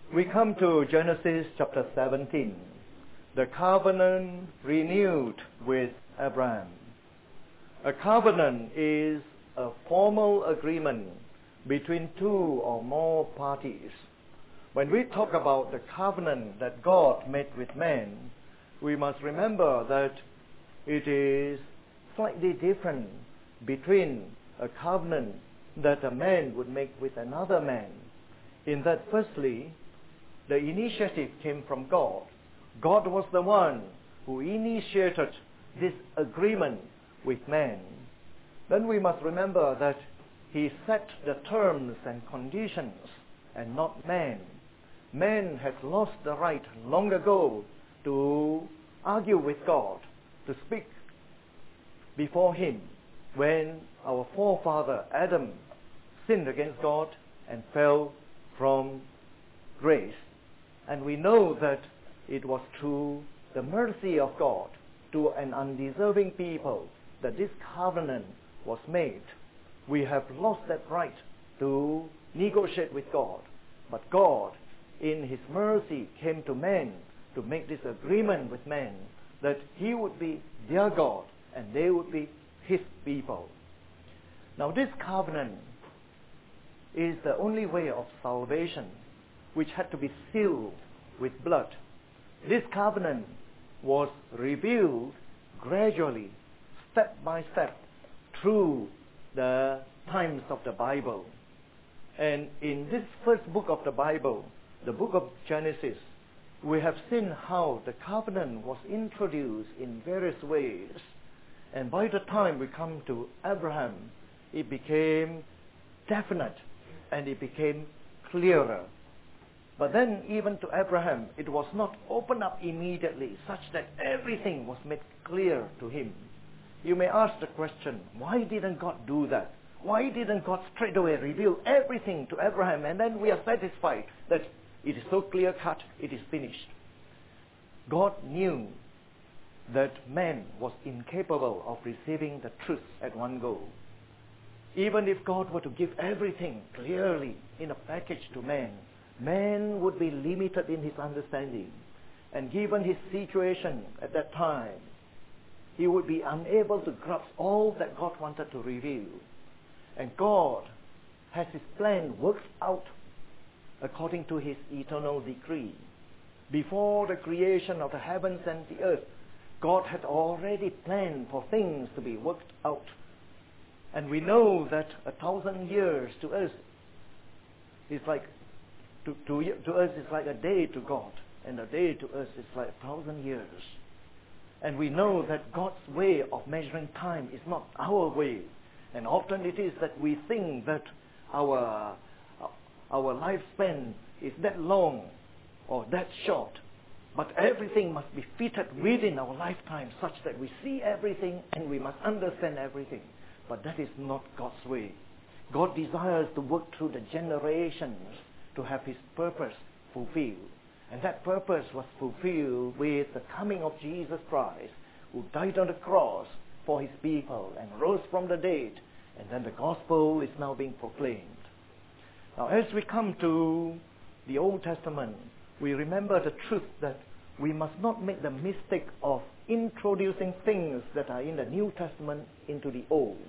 We come to Genesis chapter 17, the covenant renewed with Abraham. A covenant is a formal agreement between two or more parties. When we talk about the covenant that God made with man, we must remember that it is slightly different between a covenant that a man would make with another man. In that, firstly, the initiative came from God. God was the one who initiated this agreement with man. Then we must remember that He set the terms and conditions and not man. Man has lost the right long ago to argue with God, to speak before Him when our forefather Adam sinned against God and fell from grace. And we know that it was through the mercy of God to an undeserving people that this covenant was made. We have lost that right to negotiate with God. But God, in His mercy, came to man to make this agreement with man that He would be their God and they would be His people. Now this covenant is the only way of salvation, which had to be sealed with blood. This covenant was revealed gradually, step by step, through the times of the Bible. And in this first book of the Bible, the book of Genesis, we have seen how the covenant was introduced in various ways. And by the time we come to Abraham, it became definite and it became clearer. But then even to Abraham, it was not opened up immediately such that everything was made clear to him. You may ask the question, why didn't God do that? Why didn't God straight away reveal everything to Abraham and then we are satisfied that it is so clear cut, it is finished? God knew that man was incapable of receiving the truth at one go. Even if God were to give everything clearly in a package to man, man would be limited in his understanding. And given his situation at that time, he would be unable to grasp all that God wanted to reveal. And God has His plan worked out according to His eternal decree. Before the creation of the heavens and the earth, God had already planned for things to be worked out. And we know that 1,000 years to us is like to us is like a day to God, and a day to us is like 1,000 years. And we know that God's way of measuring time is not our way. And often it is that we think that our lifespan is that long or that short. But everything must be fitted within our lifetime such that we see everything and we must understand everything. But that is not God's way. God desires to work through the generations to have His purpose fulfilled. And that purpose was fulfilled with the coming of Jesus Christ, who died on the cross for His people and rose from the dead. And then the gospel is now being proclaimed. Now as we come to the Old Testament, we remember the truth that we must not make the mistake of introducing things that are in the New Testament into the Old.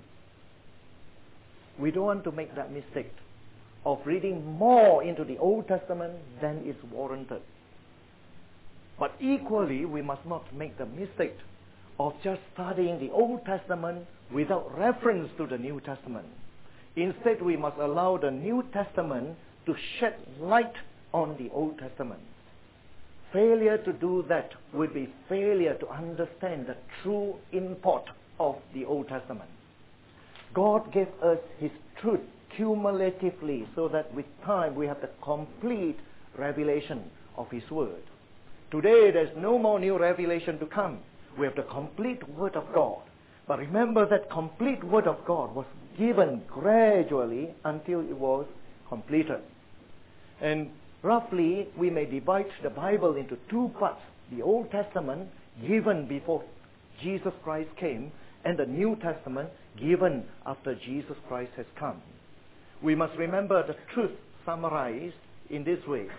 We don't want to make that mistake of reading more into the Old Testament than is warranted. But equally, we must not make the mistake of just studying the Old Testament without reference to the New Testament. Instead, we must allow the New Testament to shed light on the Old Testament. Failure to do that would be failure to understand the true import of the Old Testament. God gave us His truth cumulatively so that with time we have the complete revelation of His Word. Today there's no more new revelation to come. We have the complete Word of God. But remember that complete Word of God was given gradually until it was completed. And roughly we may divide the Bible into two parts. The Old Testament given before Jesus Christ came, and the New Testament given after Jesus Christ has come. We must remember the truth summarized in this way.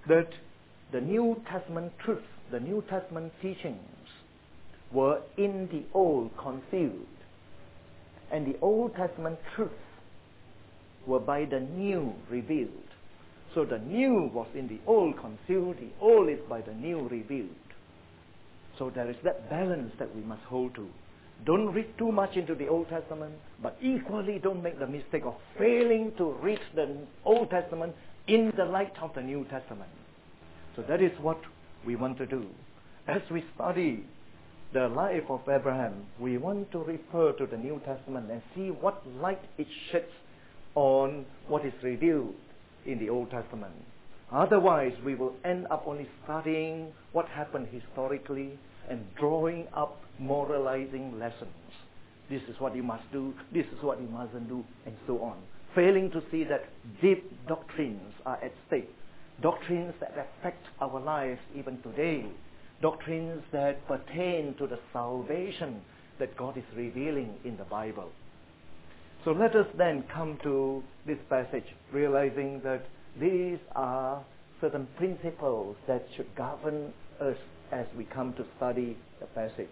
that the New Testament truths, the New Testament teachings were in the Old concealed, and the Old Testament truths were by the New revealed. So the New was in the Old concealed, the Old is by the New revealed. So there is that balance that we must hold to. Don't read too much into the Old Testament, but equally don't make the mistake of failing to read the Old Testament in the light of the New Testament. So that is what we want to do. As we study the life of Abraham, we want to refer to the New Testament and see what light it sheds on what is revealed in the Old Testament. Otherwise, we will end up only studying what happened historically and drawing up moralizing lessons. This is what you must do, this is what you mustn't do, and so on. Failing to see that deep doctrines are at stake. Doctrines that affect our lives even today. Doctrines that pertain to the salvation that God is revealing in the Bible. So let us then come to this passage, realizing that these are certain principles that should govern us as we come to study the passage.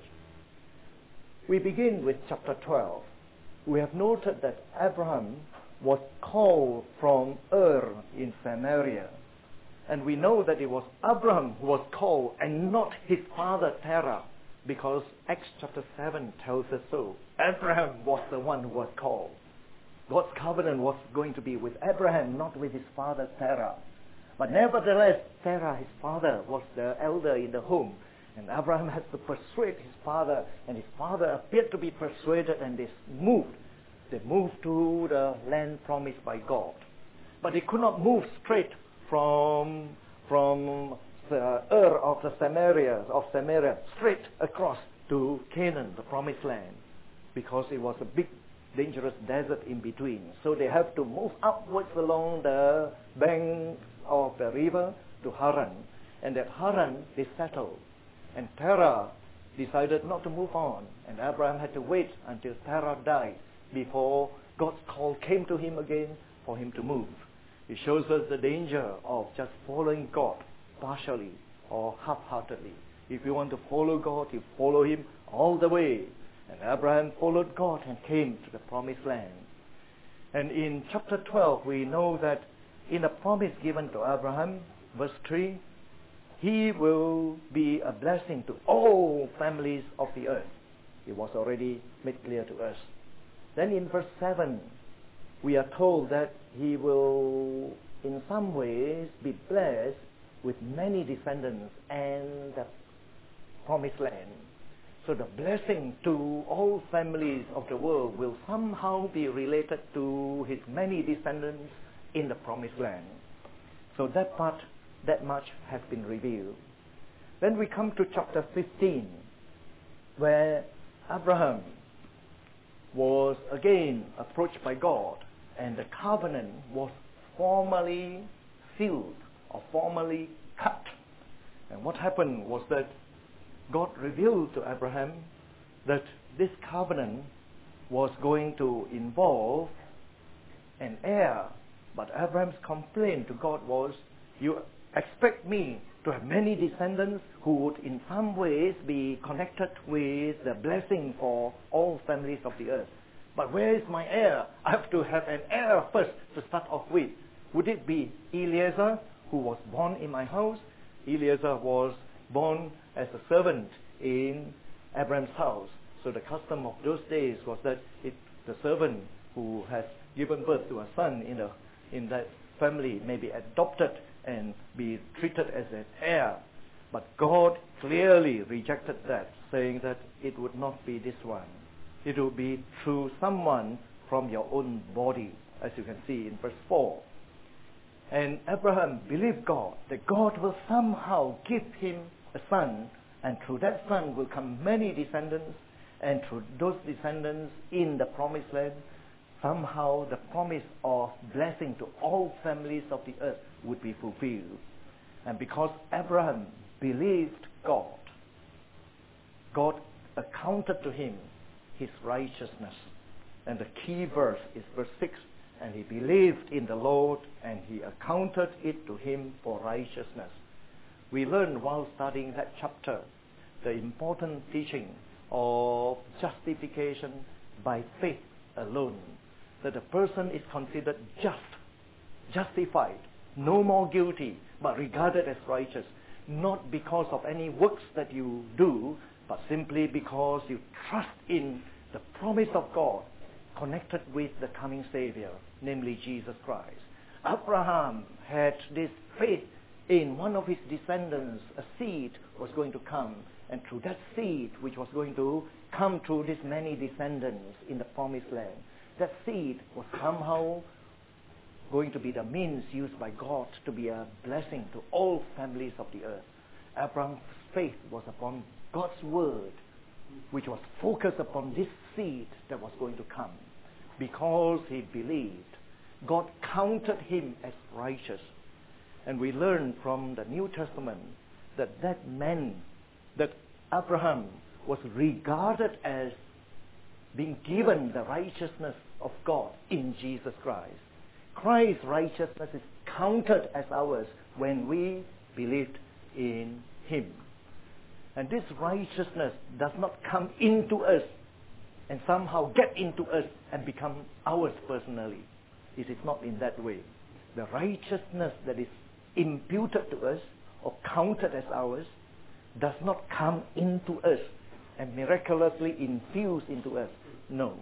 We begin with chapter 12. We have noted that Abraham was called from Ur in Samaria. And we know that it was Abraham who was called and not his father Terah, because Acts chapter 7 tells us so. Abraham was the one who was called. God's covenant was going to be with Abraham, not with his father Terah. But nevertheless, Terah, his father, was the elder in the home. And Abraham had to persuade his father, and his father appeared to be persuaded, and they moved. They moved to the land promised by God. But they could not move straight from the Ur of Samaria straight across to Canaan, the promised land, because it was a big dangerous desert in between. So they have to move upwards along the bank of the river to Haran. And at Haran they settled. And Terah decided not to move on. And Abraham had to wait until Terah died before God's call came to him again for him to move. It shows us the danger of just following God partially or half-heartedly. If you want to follow God, you follow Him all the way. And Abraham followed God and came to the promised land. And in chapter 12, we know that in a promise given to Abraham, verse 3, he will be a blessing to all families of the earth. It was already made clear to us. Then in verse 7, we are told that he will in some ways be blessed with many descendants and the promised land. So the blessing to all families of the world will somehow be related to his many descendants in the promised land. So that much has been revealed. Then we come to chapter 15, where Abraham was again approached by God, and the covenant was formally sealed or formally cut. And what happened was that God revealed to Abraham that this covenant was going to involve an heir. But Abraham's complaint to God was, you expect me to have many descendants who would in some ways be connected with the blessing for all families of the earth. But where is my heir? I have to have an heir first to start off with. Would it be Eliezer, who was born in my house? Eliezer was born as a servant in Abraham's house. So the custom of those days was that the servant who has given birth to a son in that family may be adopted and be treated as an heir. But God clearly rejected that, saying that it would not be this one. It will be through someone from your own body, as you can see in verse 4. And Abraham believed God, that God will somehow give him a son, and through that son will come many descendants, and through those descendants in the promised land, somehow the promise of blessing to all families of the earth would be fulfilled. And because Abraham believed God, God accounted to him his righteousness. And the key verse is verse 6. and he believed in the Lord, and he accounted it to him for righteousness. We learned while studying that chapter the important teaching of justification by faith alone, that a person is considered justified, no more guilty, but regarded as righteous, not because of any works that you do, but simply because you trust in the promise of God connected with the coming Savior, namely Jesus Christ. Abraham had this faith in one of his descendants. A seed was going to come, and through that seed, which was going to come through these many descendants in the promised land, that seed was somehow going to be the means used by God to be a blessing to all families of the earth. Abraham's faith was upon God's word, which was focused upon this seed that was going to come. Because he believed, God counted him as righteous. And we learn from the New Testament that meant that Abraham was regarded as being given the righteousness of God in Jesus Christ. Christ's righteousness is counted as ours when we believed in him. And this righteousness does not come into us and somehow get into us and become ours personally. It is not in that way. The righteousness that is imputed to us or counted as ours does not come into us and miraculously infuse into us. No.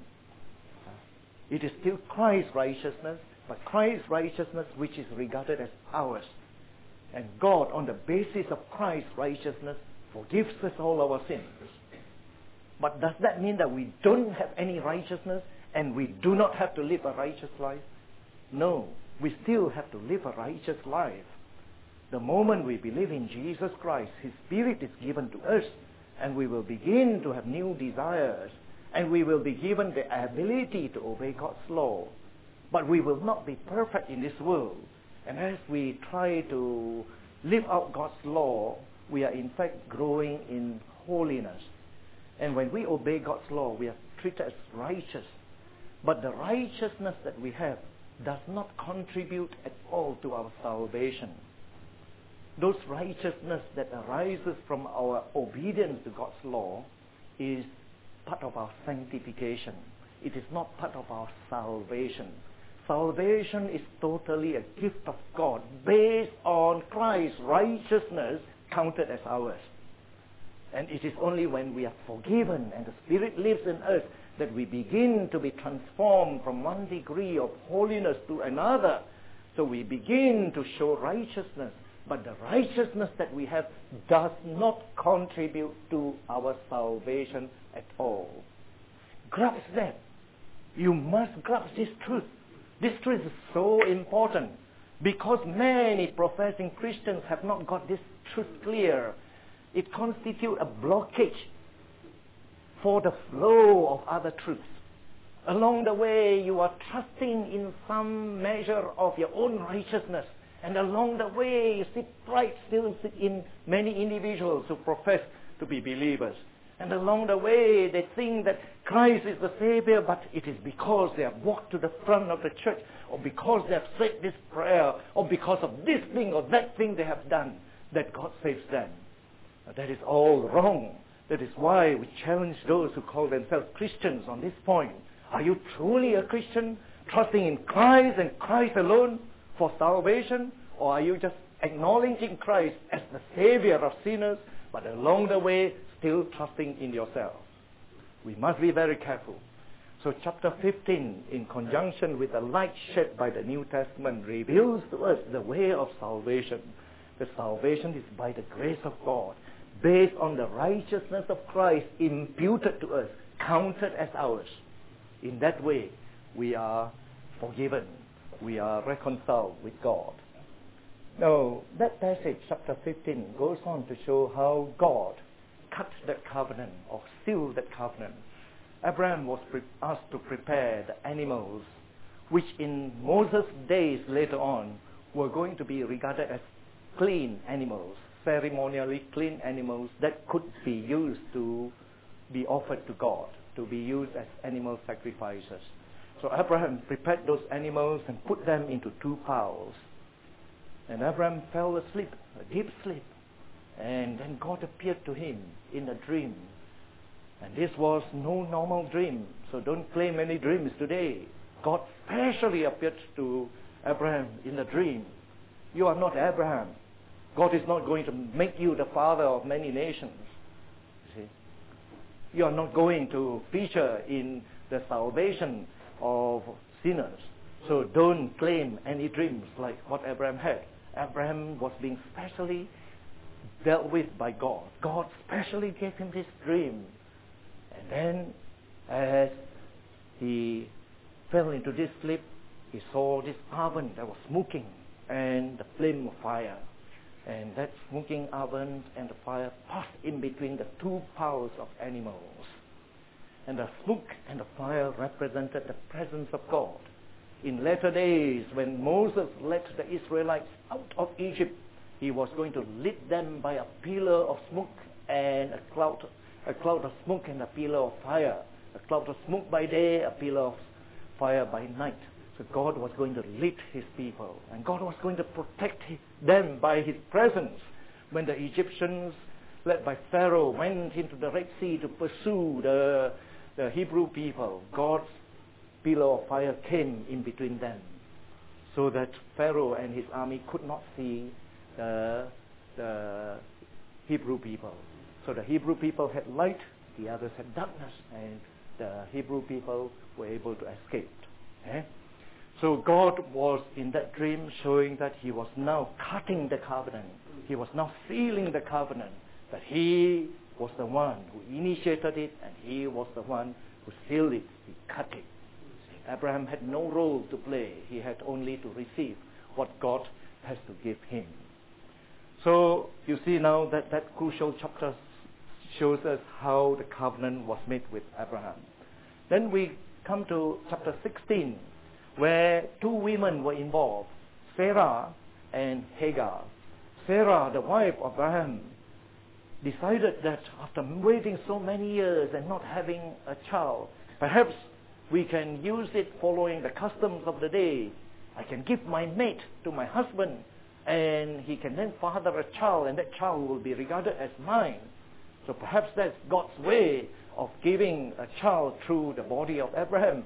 It is still Christ's righteousness, but Christ's righteousness which is regarded as ours. And God, on the basis of Christ's righteousness, forgives us all our sins. But does that mean that we don't have any righteousness and we do not have to live a righteous life? No, we still have to live a righteous life. The moment we believe in Jesus Christ, His Spirit is given to us, and we will begin to have new desires, and we will be given the ability to obey God's law. But we will not be perfect in this world. And as we try to live out God's law, we are in fact growing in holiness. And when we obey God's law, we are treated as righteous. But the righteousness that we have does not contribute at all to our salvation. Those righteousness that arises from our obedience to God's law is part of our sanctification. It is not part of our salvation. Salvation is totally a gift of God based on Christ's righteousness counted as ours. And it is only when we are forgiven and the Spirit lives in us that we begin to be transformed from one degree of holiness to another. So we begin to show righteousness. But the righteousness that we have does not contribute to our salvation at all. Grasp that. You must grasp this truth. This truth is so important because many professing Christians have not got this truth clear. It constitutes a blockage for the flow of other truths. Along the way, you are trusting in some measure of your own righteousness. And along the way, you see pride still in many individuals who profess to be believers. And along the way, they think that Christ is the Savior, but it is because they have walked to the front of the church, or because they have said this prayer, or because of this thing or that thing they have done, that God saves them. Now, that is all wrong. That is why we challenge those who call themselves Christians on this point. Are you truly a Christian, trusting in Christ and Christ alone for salvation? Or are you just acknowledging Christ as the Savior of sinners, but along the way still trusting in yourself? We must be very careful. So chapter 15, in conjunction with the light shed by the New Testament, reveals to us the way of salvation. The salvation is by the grace of God, based on the righteousness of Christ imputed to us, counted as ours. In that way, we are forgiven. We are reconciled with God. Now, that passage, chapter 15, goes on to show how God cut that covenant or sealed that covenant. Abraham was asked to prepare the animals, which in Moses' days later on were going to be regarded as clean animals, ceremonially clean animals that could be used to be offered to God, to be used as animal sacrifices. So Abraham prepared those animals and put them into 2 piles. And Abraham fell asleep, a deep sleep. And then God appeared to him in a dream. And this was no normal dream. So don't claim any dreams today. God specially appeared to Abraham in a dream. You are not Abraham. God is not going to make you the father of many nations. You see? You are not going to feature in the salvation of sinners. So don't claim any dreams like what Abraham had. Abraham was being specially dealt with by God. God specially gave him this dream. And then as he fell into this sleep, he saw this oven that was smoking and the flame of fire. And that smoking oven and the fire passed in between the 2 piles of animals. And the smoke and the fire represented the presence of God. In later days, when Moses led the Israelites out of Egypt, he was going to lead them by a pillar of smoke and a cloud of smoke and a pillar of fire. A cloud of smoke by day, a pillar of fire by night. So God was going to lead his people, and God was going to protect them by his presence. When the Egyptians, led by Pharaoh, went into the Red Sea to pursue the Hebrew people, God's pillar of fire came in between them, so that Pharaoh and his army could not see the Hebrew people. So the Hebrew people had light, the others had darkness, and the Hebrew people were able to escape. So God was in that dream showing that he was now cutting the covenant. He was now sealing the covenant, that he was the one who initiated it and he was the one who sealed it. He cut it. Abraham had no role to play. He had only to receive what God has to give him. So you see now that crucial chapter shows us how the covenant was made with Abraham. Then we come to chapter 16, where 2 women were involved, Sarah and Hagar. Sarah, the wife of Abraham, decided that after waiting so many years and not having a child, perhaps we can use it following the customs of the day. I can give my mate to my husband, and he can then father a child, and that child will be regarded as mine. So perhaps that's God's way of giving a child through the body of Abraham.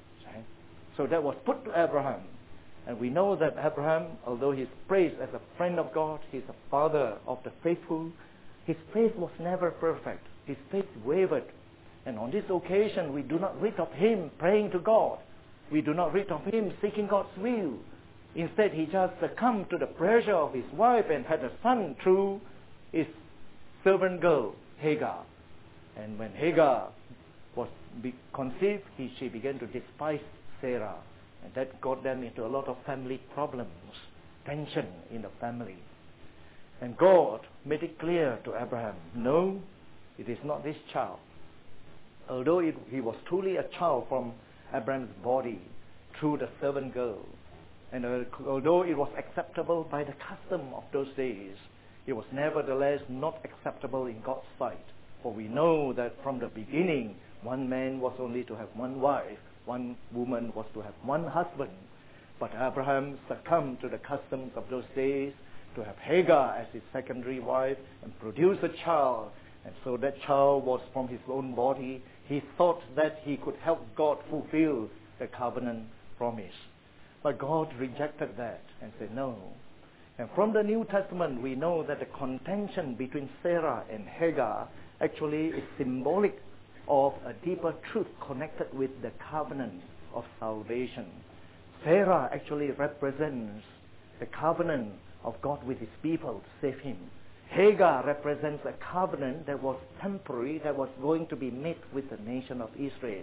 So that was put to Abraham. And we know that Abraham, although he's praised as a friend of God, he's a father of the faithful, his faith was never perfect. His faith wavered. And on this occasion, we do not read of him praying to God. We do not read of him seeking God's will. Instead, he just succumbed to the pressure of his wife and had a son through his servant girl, Hagar. And when Hagar was conceived, she began to despise Sarah. And that got them into a lot of family problems, tension in the family. And God made it clear to Abraham, no, it is not this child. Although he was truly a child from Abraham's body through the servant girl, and although it was acceptable by the custom of those days, it was nevertheless not acceptable in God's sight. For we know that from the beginning, one man was only to have one wife, one woman was to have one husband. But Abraham succumbed to the customs of those days to have Hagar as his secondary wife and produce a child. And so that child was from his own body. He thought that he could help God fulfill the covenant promise. But God rejected that and said no. And from the New Testament, we know that the contention between Sarah and Hagar actually is symbolic of a deeper truth connected with the covenant of salvation. Sarah actually represents the covenant of God with his people to save him. Hagar represents a covenant that was temporary, that was going to be made with the nation of Israel.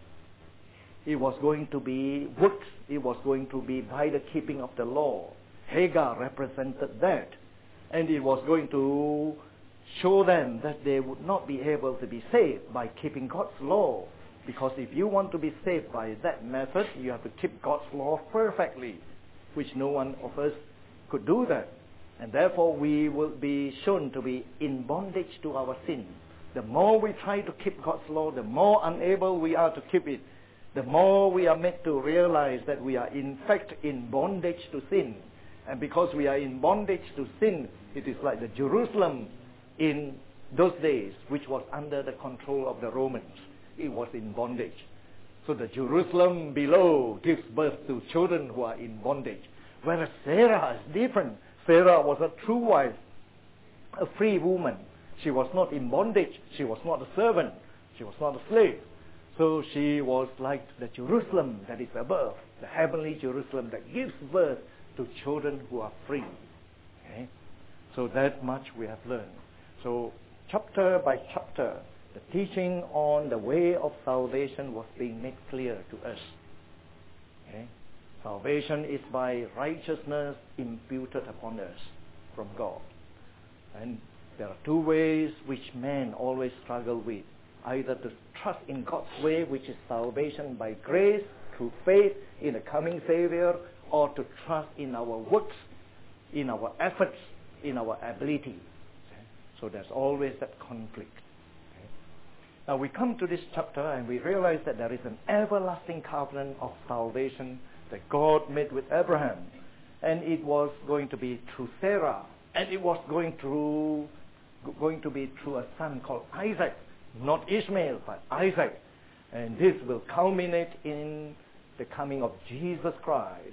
It was going to be worked, it was going to be by the keeping of the law. Hagar represented that. And it was going to show them that they would not be able to be saved by keeping God's law. Because if you want to be saved by that method, you have to keep God's law perfectly, which no one of us could do that. And therefore we will be shown to be in bondage to our sin. The more we try to keep God's law, the more unable we are to keep it. the more we are made to realize that we are in fact in bondage to sin. And because we are in bondage to sin, it is like the Jerusalem in those days, which was under the control of the Romans. It was in bondage. So the Jerusalem below gives birth to children who are in bondage. Whereas Sarah is different. Sarah was a true wife, a free woman. She was not in bondage. She was not a servant. She was not a slave. So she was like the Jerusalem that is above, the heavenly Jerusalem that gives birth to children who are free. Okay? So that much we have learned. So chapter by chapter, the teaching on the way of salvation was being made clear to us. Okay? Salvation is by righteousness imputed upon us from God. And there are two ways which men always struggle with. Either to trust in God's way, which is salvation by grace, through faith in a coming Savior, or to trust in our works, in our efforts, in our ability. Okay? So there's always that conflict. Okay? Now we come to this chapter and we realize that there is an everlasting covenant of salvation that God made with Abraham. And it was going to be through Sarah. And it was going to be through a son called Isaac. Not Ishmael, but Isaac. And this will culminate in the coming of Jesus Christ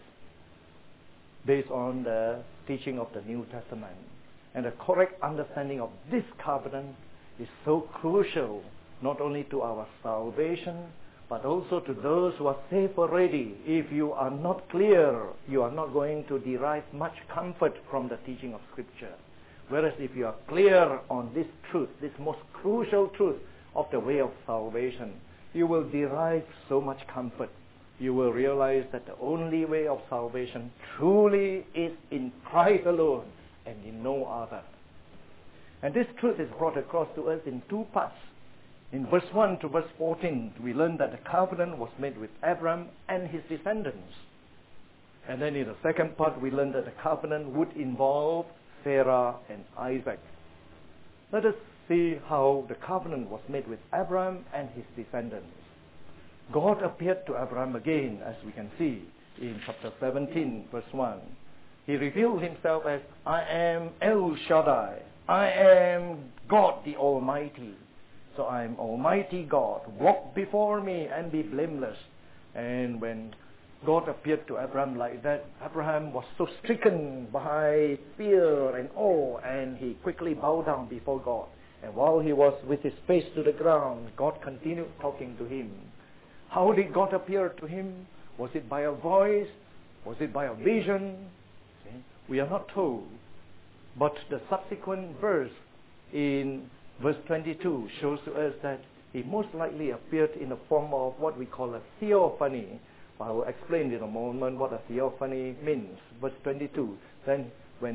based on the teaching of the New Testament. And the correct understanding of this covenant is so crucial, not only to our salvation, but also to those who are saved already. If you are not clear, you are not going to derive much comfort from the teaching of Scripture. Whereas if you are clear on this truth, this most crucial truth of the way of salvation, you will derive so much comfort. You will realize that the only way of salvation truly is in Christ alone and in no other. And this truth is brought across to us in two parts. In verse 1 to verse 14, we learn that the covenant was made with Abraham and his descendants. And then in the second part, we learn that the covenant would involve Sarah and Isaac. Let us see how the covenant was made with Abraham and his descendants. God appeared to Abraham again, as we can see in chapter 17, verse 1. He revealed himself as, I am El Shaddai. I am God the Almighty. So I am Almighty God. Walk before me and be blameless. And when God appeared to Abraham like that, Abraham was so stricken by fear and awe, and he quickly bowed down before God. And while he was with his face to the ground, God continued talking to him. How did God appear to him? Was it by a voice? Was it by a vision? See? We are not told. But the subsequent verse in verse 22 shows to us that he most likely appeared in the form of what we call a theophany. I will explain in a moment what a theophany means. Verse 22. Then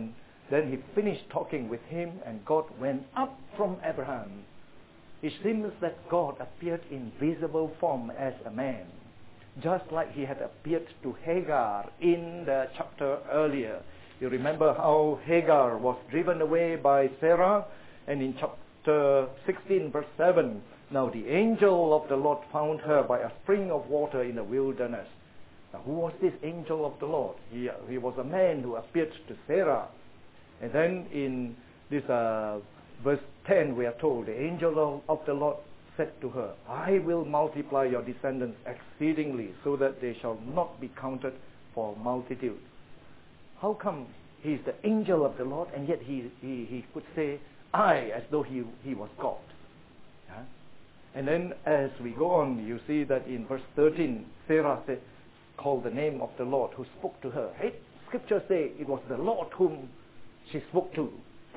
he finished talking with him, and God went up from Abraham. It seems that God appeared in visible form as a man, just like he had appeared to Hagar in the chapter earlier. You remember how Hagar was driven away by Sarah, and in chapter 16, verse 7, now the angel of the Lord found her by a spring of water in the wilderness. Now who was this angel of the Lord? He was a man who appeared to Sarah. And then in this verse 10 we are told, the angel of the Lord said to her, I will multiply your descendants exceedingly, so that they shall not be counted for multitude. How come he is the angel of the Lord, and yet he could say, I, as though he was God? Yeah? And then as we go on, you see that in verse 13, Sarah said, called the name of the Lord who spoke to her. Hey, Scripture say it was the Lord whom she spoke to.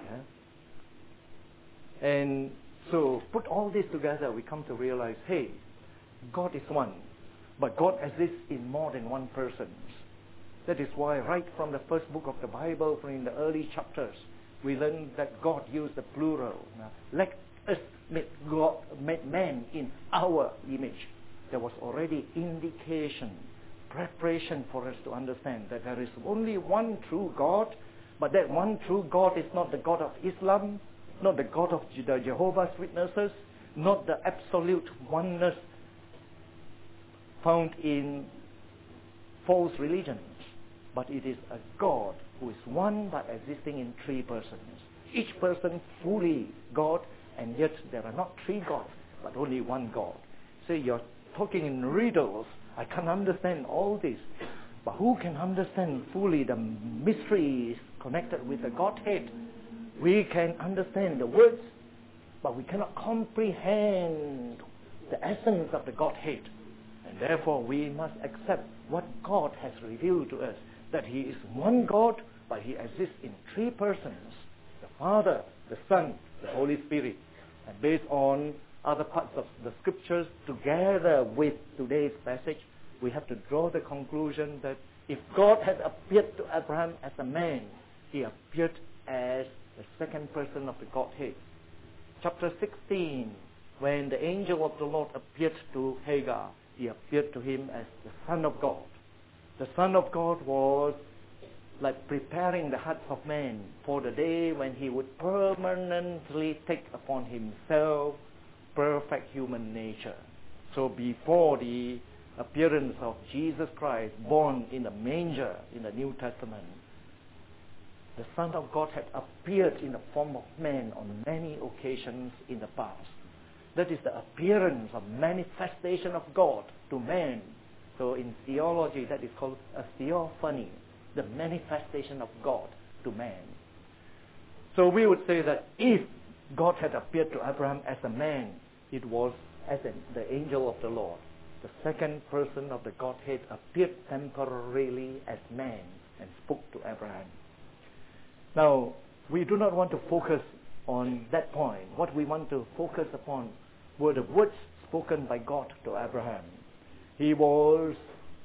Yeah? And so put all this together, we come to realize, hey, God is one, but God exists in more than one person. That is why right from the first book of the Bible, from in the early chapters, we learn that God used the plural. Now, let us make man in our image. There was already indication, preparation for us to understand that there is only one true God, but that one true God is not the God of Islam, not the God of the Jehovah's Witnesses, not the absolute oneness found in false religions, but it is a God who is one but existing in three persons. Each person fully God, and yet there are not three gods, but only one God. So you're talking in riddles. I can't understand all this. But who can understand fully the mysteries connected with the Godhead? We can understand the words, but we cannot comprehend the essence of the Godhead. And therefore we must accept what God has revealed to us, that He is one God, but He exists in three persons, the Father, the Son, the Holy Spirit. And based on other parts of the scriptures, together with today's passage, we have to draw the conclusion that if God had appeared to Abraham as a man, He appeared as the second person of the Godhead. Chapter 16, when the angel of the Lord appeared to Hagar, he appeared to him as the Son of God. The Son of God was like preparing the hearts of men for the day when He would permanently take upon Himself perfect human nature. So before the appearance of Jesus Christ, born in a manger in the New Testament, the Son of God had appeared in the form of man on many occasions in the past. That is the appearance of manifestation of God to man. So in theology, that is called a theophany, the manifestation of God to man. So we would say that if God had appeared to Abraham as a man, it was as the angel of the Lord. The second person of the Godhead appeared temporarily as man and spoke to Abraham. Now, we do not want to focus on that point. What we want to focus upon were the words spoken by God to Abraham. He was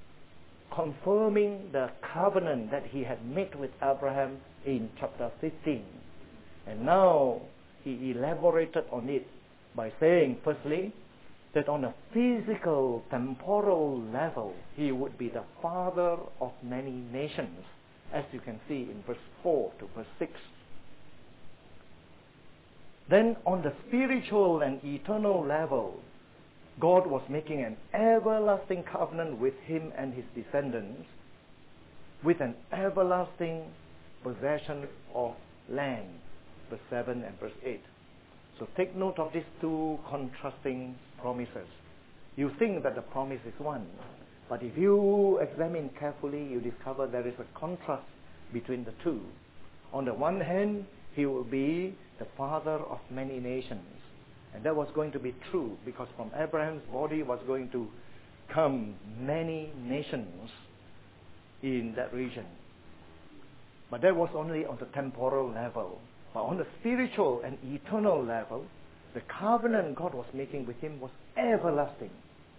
confirming the covenant that He had made with Abraham in chapter 15. And now He elaborated on it by saying, firstly, that on a physical, temporal level, He would be the father of many nations, as you can see in verse 4 to verse 6. Then on the spiritual and eternal level, God was making an everlasting covenant with him and his descendants, with an everlasting possession of land, verse 7 and verse 8. So take note of these two contrasting promises. You think that the promise is one, but if you examine carefully, you discover there is a contrast between the two. On the one hand, He will be the father of many nations. And that was going to be true, because from Abraham's body was going to come many nations in that region. But that was only on the temporal level. But on the spiritual and eternal level, the covenant God was making with him was everlasting,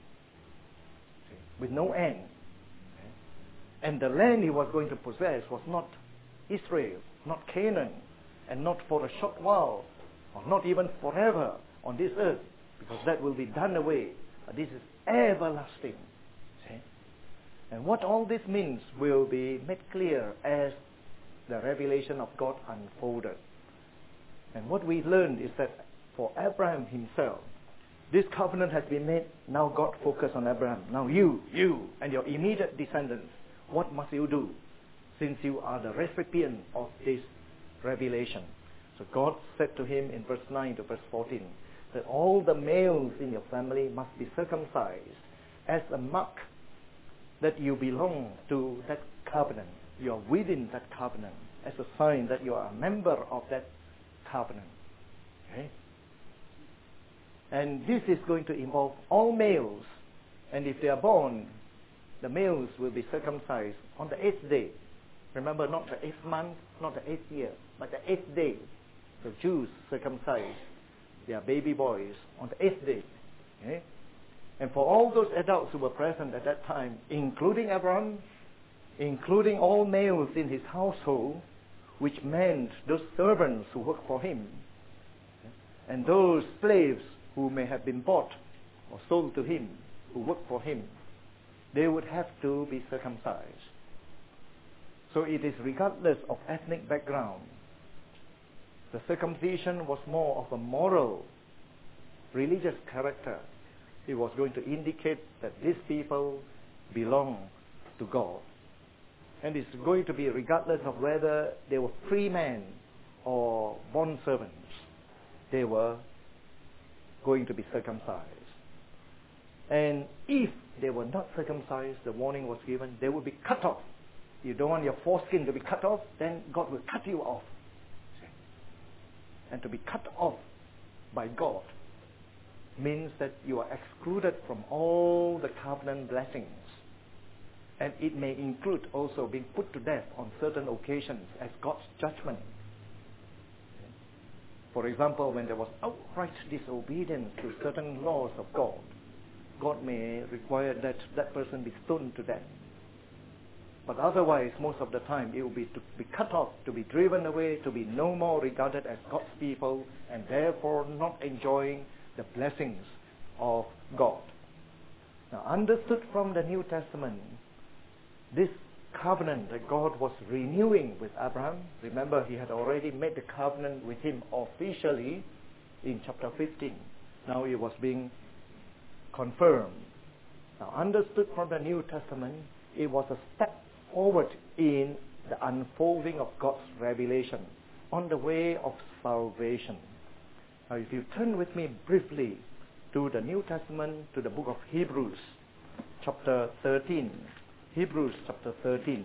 with no end. And the land he was going to possess was not Israel, not Canaan, and not for a short while, or not even forever on this earth, because that will be done away. But this is everlasting. See? And what all this means will be made clear as the revelation of God unfolded. And what we learned is that for Abraham himself, this covenant has been made. Now God focused on Abraham. Now you and your immediate descendants, what must you do, since you are the recipient of this revelation? So God said to him in verse 9 to verse 14 that all the males in your family must be circumcised as a mark that you belong to that covenant. You are within that covenant, as a sign that you are a member of that covenant. Okay? And this is going to involve all males. And if they are born, the males will be circumcised on the 8th day. Remember, not the 8th month, not the 8th year, but the 8th day. The Jews circumcised their baby boys on the 8th day. Okay? And for all those adults who were present at that time, including Abraham, including all males in his household, which meant those servants who worked for him, and those slaves who may have been bought or sold to him, who worked for him, they would have to be circumcised. So it is regardless of ethnic background. The circumcision was more of a moral, religious character It was going to indicate that these people belong to God. And it's going to be regardless of whether they were free men or bond servants. They were going to be circumcised. And if they were not circumcised, the warning was given, they would be cut off. You don't want your foreskin to be cut off, then God will cut you off. And to be cut off by God means that you are excluded from all the covenant blessings. And it may include also being put to death on certain occasions as God's judgment. For example, when there was outright disobedience to certain laws of God, God may require that that person be stoned to death. But otherwise, most of the time, it will be to be cut off, to be driven away, to be no more regarded as God's people, and therefore not enjoying the blessings of God. Now, understood from the New Testament, this covenant that God was renewing with Abraham, remember he had already made the covenant with him officially in chapter 15. Now it was being confirmed. Now, understood from the New Testament, it was a step forward in the unfolding of God's revelation on the way of salvation. Now, if you turn with me briefly to the New Testament, to the book of Hebrews, chapter 13. Hebrews chapter 13.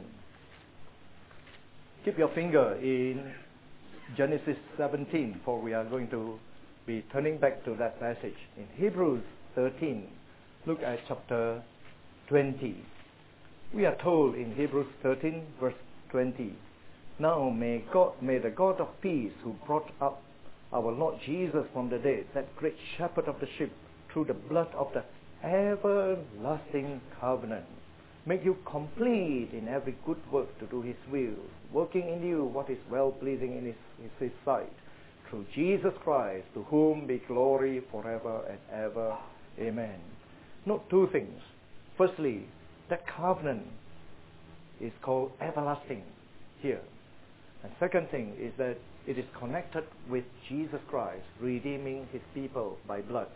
Keep your finger in Genesis 17, for we are going to be turning back to that passage. In Hebrews 13, look at chapter 20. We are told in Hebrews 13, verse 20, "Now may the God of peace, who brought up our Lord Jesus from the dead, that great shepherd of the sheep, through the blood of the everlasting covenant, make you complete in every good work to do His will, working in you what is well-pleasing in His sight, through Jesus Christ, to whom be glory forever and ever. Amen." Note two things. Firstly, that covenant is called everlasting here. And second thing is that it is connected with Jesus Christ redeeming His people by blood.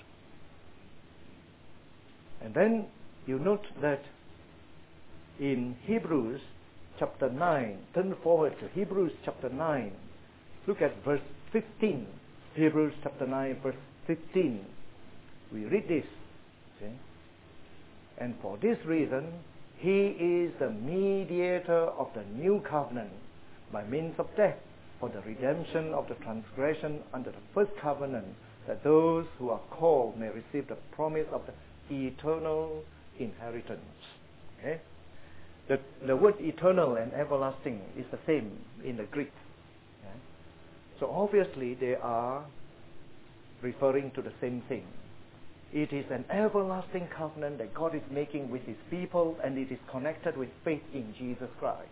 And then you note that in Hebrews chapter 9, turn forward to Hebrews chapter 9, look at verse 15. Hebrews chapter 9, verse 15. We read this. See? "And for this reason, He is the mediator of the new covenant by means of death, for the redemption of the transgression under the first covenant, that those who are called may receive the promise of the eternal inheritance." Okay? The word eternal and everlasting is the same in the Greek. Okay? So obviously they are referring to the same thing. It is an everlasting covenant that God is making with His people, and it is connected with faith in Jesus Christ.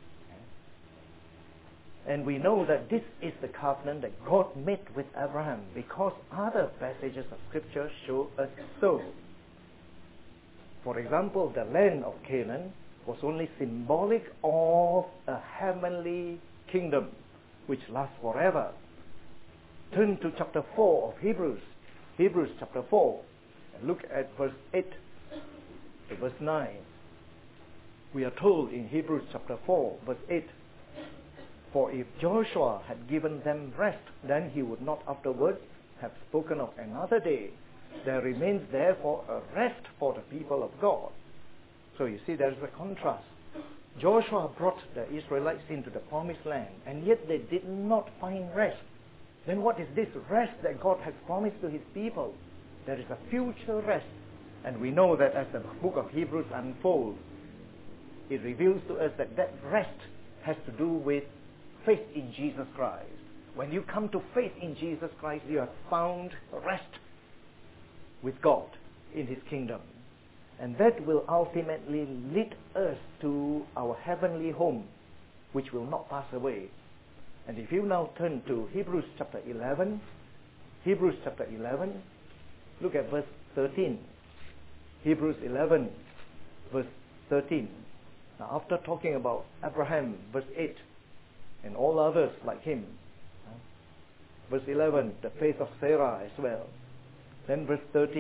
Okay? And we know that this is the covenant that God made with Abraham, because other passages of Scripture show us so. For example, the land of Canaan was only symbolic of a heavenly kingdom which lasts forever. Turn to chapter 4 of Hebrews. Hebrews chapter 4, and look at verse 8 to verse 9. We are told in Hebrews chapter 4, verse 8, "For if Joshua had given them rest, then he would not afterwards have spoken of another day. There remains therefore a rest for the people of God." So you see, there is a contrast. Joshua brought the Israelites into the promised land, and yet they did not find rest. Then what is this rest that God has promised to His people? There is a future rest. And we know that as the book of Hebrews unfolds, it reveals to us that that rest has to do with faith in Jesus Christ. When you come to faith in Jesus Christ, you have found rest with God in His kingdom. And that will ultimately lead us to our heavenly home, which will not pass away. And if you now turn to Hebrews chapter 11, Hebrews chapter 11, look at verse 13. Hebrews 11, verse 13. Now, after talking about Abraham, verse 8, and all others like him, verse 11, the faith of Sarah as well. Then verse 13,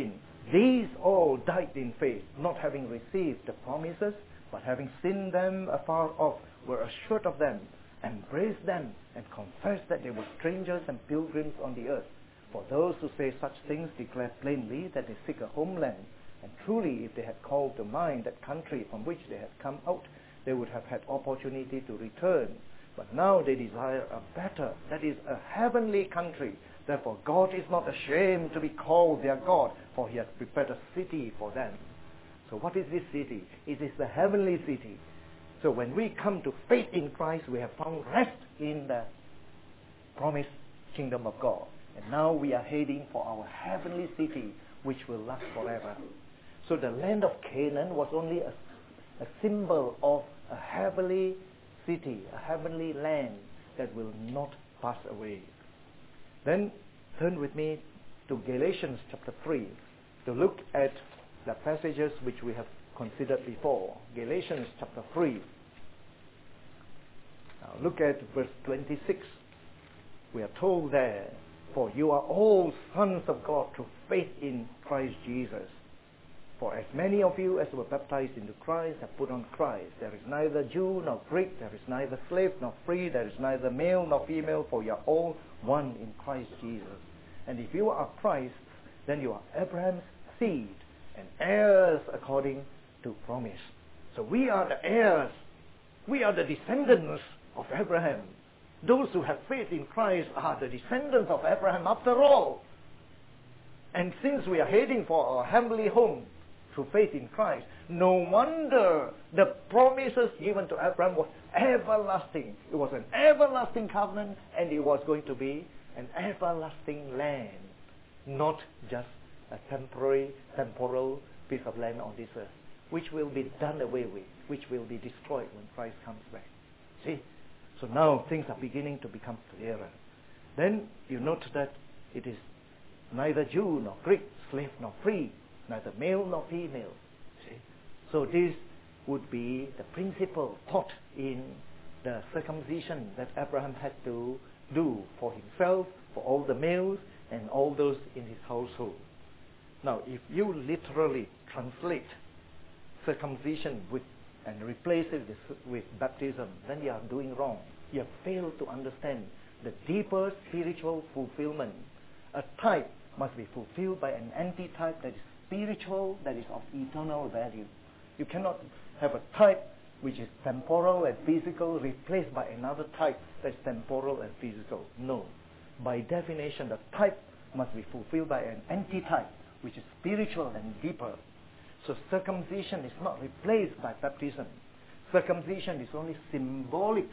These all died in faith, not having received the promises, but having seen them afar off, were assured of them, embraced them, and confessed that they were strangers and pilgrims on the earth. For those who say such things declare plainly that they seek a homeland. And truly, if they had called to mind that country from which they had come out, they would have had opportunity to return. But now they desire a better, that is, a heavenly country. Therefore God is not ashamed to be called their God, for He has prepared a city for them. So what is this city? It is the heavenly city. So when we come to faith in Christ, we have found rest in the promised kingdom of God. And now we are heading for our heavenly city, which will last forever. So the land of Canaan was only a symbol of a heavenly city, a heavenly land that will not pass away. Then turn with me to Galatians chapter 3 to look at the passages which we have considered before. Galatians chapter 3. Now look at verse 26. We are told there, for you are all sons of God through faith in Christ Jesus. For as many of you as were baptized into Christ have put on Christ. There is neither Jew nor Greek, there is neither slave nor free, there is neither male nor female, for you are all one in Christ Jesus. And if you are Christ's, then you are Abraham's seed and heirs according to promise. So we are the heirs. We are the descendants of Abraham. Those who have faith in Christ are the descendants of Abraham after all. And since we are heading for our heavenly home through faith in Christ, no wonder the promises given to Abraham was everlasting. It was an everlasting covenant, and it was going to be an everlasting land, not just a temporal piece of land on this earth, which will be done away with, which will be destroyed when Christ comes back. See? So now things are beginning to become clearer. Then you note that it is neither Jew nor Greek, slave nor free, neither male nor female. See? So this would be the principle taught in the circumcision that Abraham had to do for himself, for all the males, and all those in his household. Now, if you literally translate circumcision and replace it with baptism, then you are doing wrong. You have failed to understand the deeper spiritual fulfillment. A type must be fulfilled by an antitype that is spiritual, that is of eternal value. You cannot have a type which is temporal and physical replaced by another type that is temporal and physical. No. By definition, the type must be fulfilled by an antitype which is spiritual and deeper. So circumcision is not replaced by baptism. Circumcision is only symbolic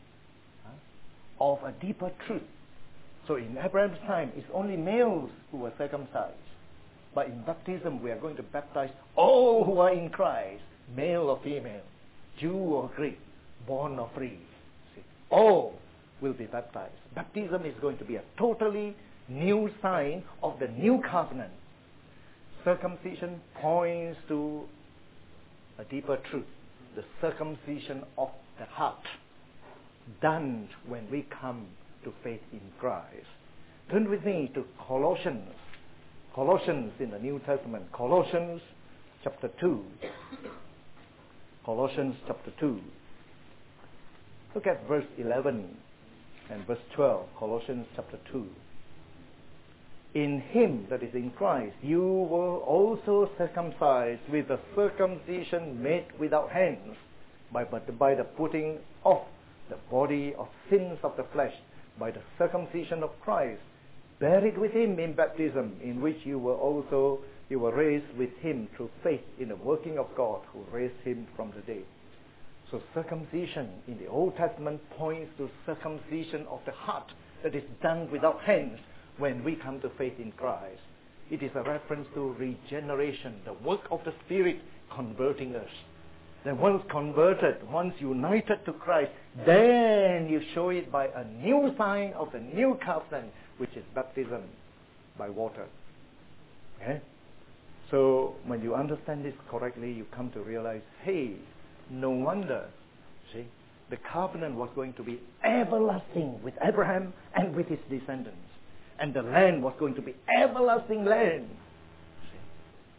of a deeper truth. So in Abraham's time, it's only males who were circumcised. But in baptism, we are going to baptize all who are in Christ, male or female, Jew or Greek, born or free. See, all will be baptized. Baptism is going to be a totally new sign of the new covenant. Circumcision points to a deeper truth, the circumcision of the heart, done when we come to faith in Christ. Turn with me to Colossians. Colossians in the New Testament. Colossians chapter 2. Colossians chapter 2. Look at verse 11 and verse 12. Colossians chapter 2. In Him, that is in Christ, you were also circumcised with a circumcision made without hands, by the putting off the body of sins of the flesh, by the circumcision of Christ, buried with Him in baptism, in which you were raised with Him through faith in the working of God who raised Him from the dead. So circumcision in the Old Testament points to circumcision of the heart that is done without hands when we come to faith in Christ. It is a reference to regeneration, the work of the Spirit converting us. Then once converted, once united to Christ, then you show it by a new sign of the new covenant, which is baptism by water. Okay? So when you understand this correctly, you come to realize, hey, no wonder, see, the covenant was going to be everlasting with Abraham and with his descendants. And the land was going to be everlasting land. See?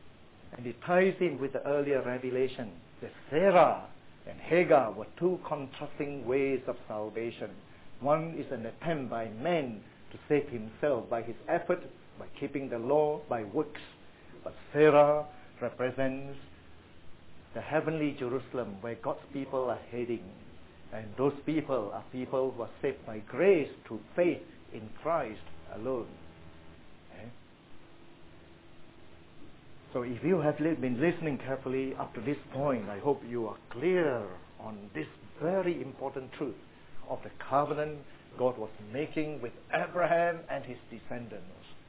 And it ties in with the earlier revelation that Sarah and Hagar were two contrasting ways of salvation. One is an attempt by man to save himself by his effort, by keeping the law, by works. But Sarah represents the heavenly Jerusalem where God's people are heading. And those people are people who are saved by grace through faith in Christ alone. Okay? So if you have been listening carefully up to this point, I hope you are clear on this very important truth of the covenant God was making with Abraham and his descendants,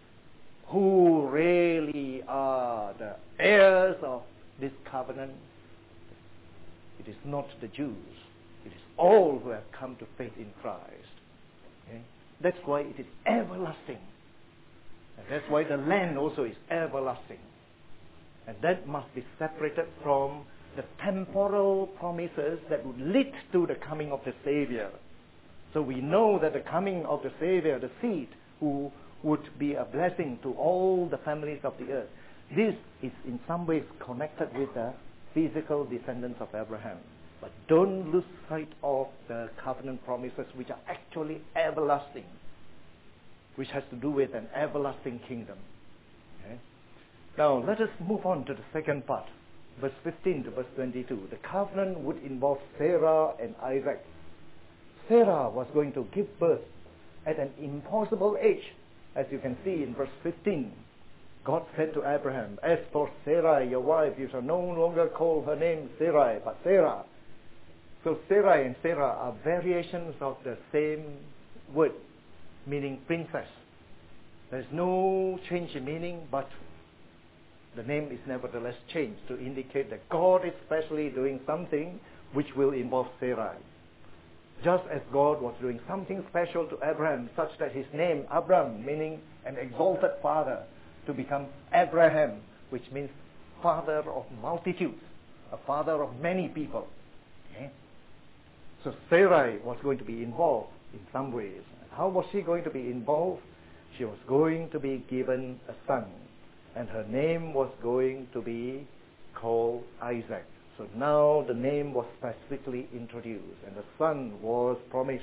who really are the heirs of this covenant. It is not the Jews. It is all who have come to faith in Christ. Okay? That's why it is everlasting. And that's why the land also is everlasting. And that must be separated from the temporal promises that would lead to the coming of the Savior. So we know that the coming of the Savior, the seed, who would be a blessing to all the families of the earth, this is in some ways connected with the physical descendants of Abraham. But don't lose sight of the covenant promises which are actually everlasting, which has to do with an everlasting kingdom. Okay? Now let us move on to the second part, verse 15 to verse 22. The covenant would involve Sarah and Isaac. Sarah was going to give birth at an impossible age, as you can see in verse 15. God said to Abraham, "As for Sarai, your wife, you shall no longer call her name Sarai, but Sarah." So Sarai and Sarah are variations of the same word, meaning princess. There is no change in meaning, but the name is nevertheless changed to indicate that God is specially doing something which will involve Sarai. Just as God was doing something special to Abraham, such that his name, Abram, meaning an exalted father, to become Abraham, which means father of multitudes, a father of many people. Okay? So Sarai was going to be involved in some ways. How was she going to be involved? She was going to be given a son, and her name was going to be called Isaac. So now the name was specifically introduced, and the son was promised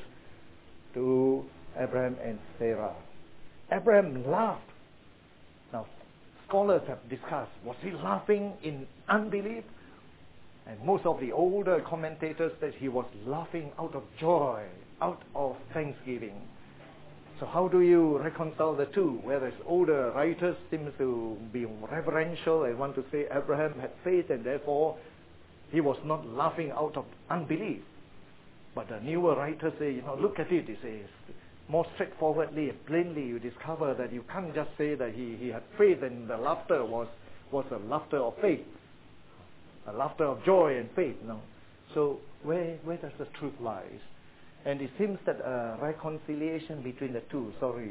to Abraham and Sarah. Abraham laughed. Now, scholars have discussed, was he laughing in unbelief? And most of the older commentators said he was laughing out of joy, out of thanksgiving. So how do you reconcile the two? Whereas older writers seem to be reverential and want to say Abraham had faith and therefore he was not laughing out of unbelief. But the newer writers say, look at it, he says, more straightforwardly and plainly you discover that you can't just say that he had faith and the laughter was a laughter of faith, a laughter of joy and faith. No. So where does the truth lie? And it seems that a reconciliation between the two,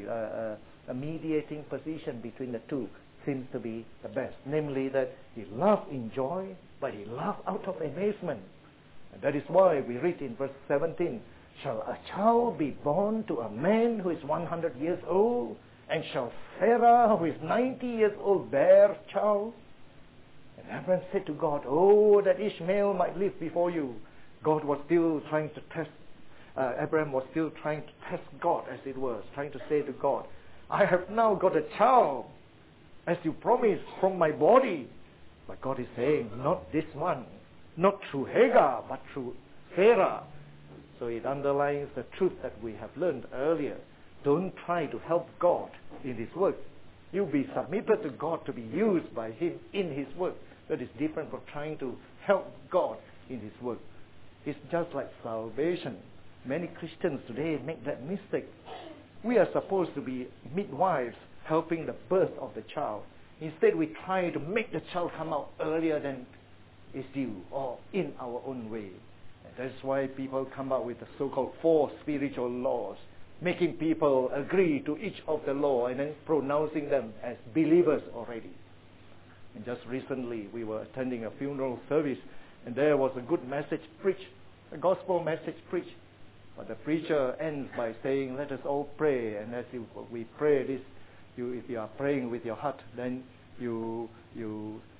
a mediating position between the two seems to be the best. Namely that he laughed in joy, but he laughed out of amazement. And that is why we read in verse 17, "Shall a child be born to a man who is 100 years old? And shall Sarah, who is 90 years old, bear a child?" And Abraham said to God, "Oh, that Ishmael might live before you." God was still trying to test, Abraham was still trying to test God, as it was, trying to say to God, "I have now got a child, as you promised, from my body." But God is saying, not this one, not through Hagar, but through Sarah. So it underlines the truth that we have learned earlier. Don't try to help God in His work. You be submitted to God to be used by Him in His work. That is different from trying to help God in His work. It's just like salvation. Many Christians today make that mistake. We are supposed to be midwives helping the birth of the child. Instead, we try to make the child come out earlier than is due or in our own way. And that's why people come up with the so-called 4 spiritual laws, making people agree to each of the law and then pronouncing them as believers already. And just recently, we were attending a funeral service, and there was a good message preached, a gospel message preached. But the preacher ends by saying, "Let us all pray." And as we pray this, if you are praying with your heart, then you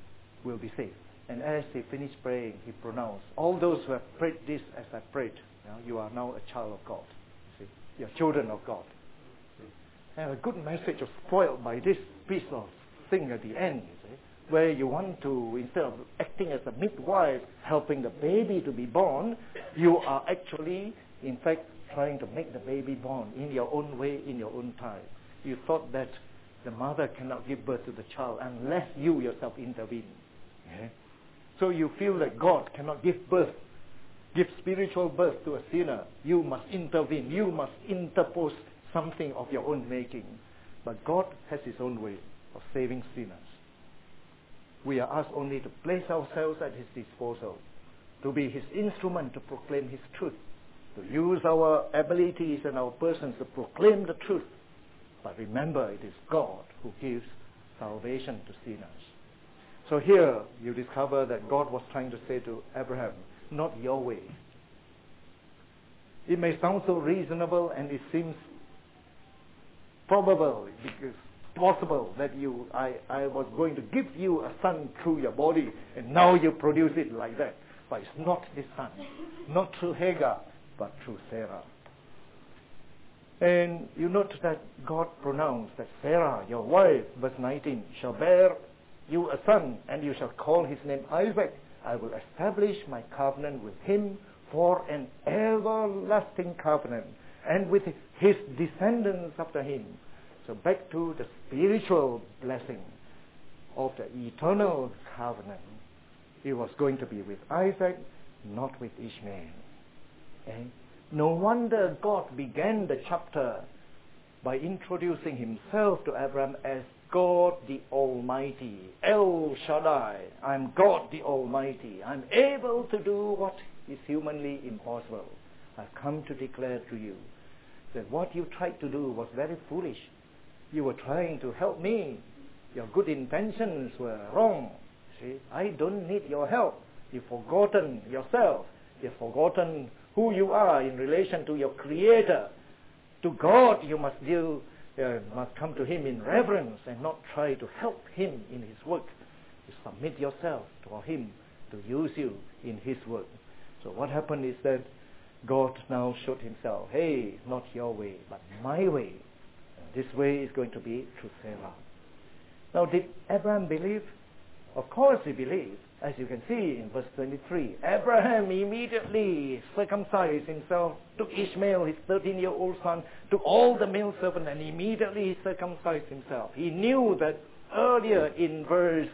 will be saved. And as he finished praying, he pronounced, all those who have prayed this as I prayed, you are now a child of God. See? You're children of God. See? And a good message was spoiled by this piece of thing at the end, see? Where you want to, instead of acting as a midwife, helping the baby to be born, you are actually, in fact, trying to make the baby born in your own way, in your own time. You thought that the mother cannot give birth to the child unless you yourself intervene. Yeah? So you feel that God cannot give spiritual birth to a sinner. You must intervene. You must interpose something of your own making. But God has His own way of saving sinners. We are asked only to place ourselves at His disposal, to be His instrument to proclaim His truth, to use our abilities and our persons to proclaim the truth. But remember, it is God who gives salvation to sinners. So here you discover that God was trying to say to Abraham, not your way. It may sound so reasonable and it seems probable, because possible that I was going to give you a son through your body and now you produce it like that. But it's not this son, not through Hagar, but through Sarah. And you note that God pronounced that Sarah, your wife, verse 19, shall bear you a son, and you shall call his name Isaac. I will establish my covenant with him for an everlasting covenant, and with his descendants after him. So back to the spiritual blessing of the eternal covenant. It was going to be with Isaac, not with Ishmael. And no wonder God began the chapter by introducing himself to Abraham as God the Almighty, El Shaddai. I'm God the Almighty. I'm able to do what is humanly impossible. I've come to declare to you that what you tried to do was very foolish. You were trying to help me. Your good intentions were wrong. See, I don't need your help. You've forgotten yourself. You've forgotten who you are in relation to your Creator. To God you must come to Him in reverence and not try to help Him in His work. You submit yourself to Him to use you in His work. So what happened is that God now showed Himself, hey, not your way, but my way. And this way is going to be through Sarah. Now, did Abraham believe? Of course he believed. As you can see in verse 23, Abraham immediately circumcised himself, took Ishmael, his 13-year-old son, took all the male servants, and immediately he circumcised himself. He knew that earlier in verse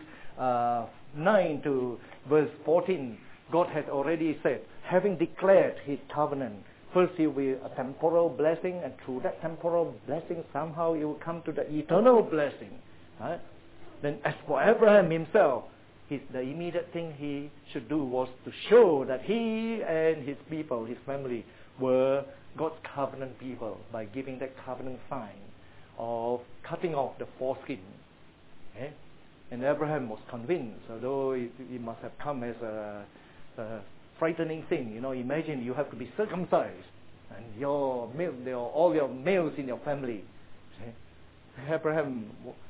9 to verse 14, God had already said, having declared His covenant, first He will a temporal blessing, and through that temporal blessing, somehow He will come to the eternal blessing. Right? Then as for Abraham himself, the immediate thing he should do was to show that he and his people, his family, were God's covenant people by giving that covenant sign of cutting off the foreskin. Okay? And Abraham was convinced, although it must have come as a frightening thing. Imagine you have to be circumcised and all your males in your family. Okay? Abraham,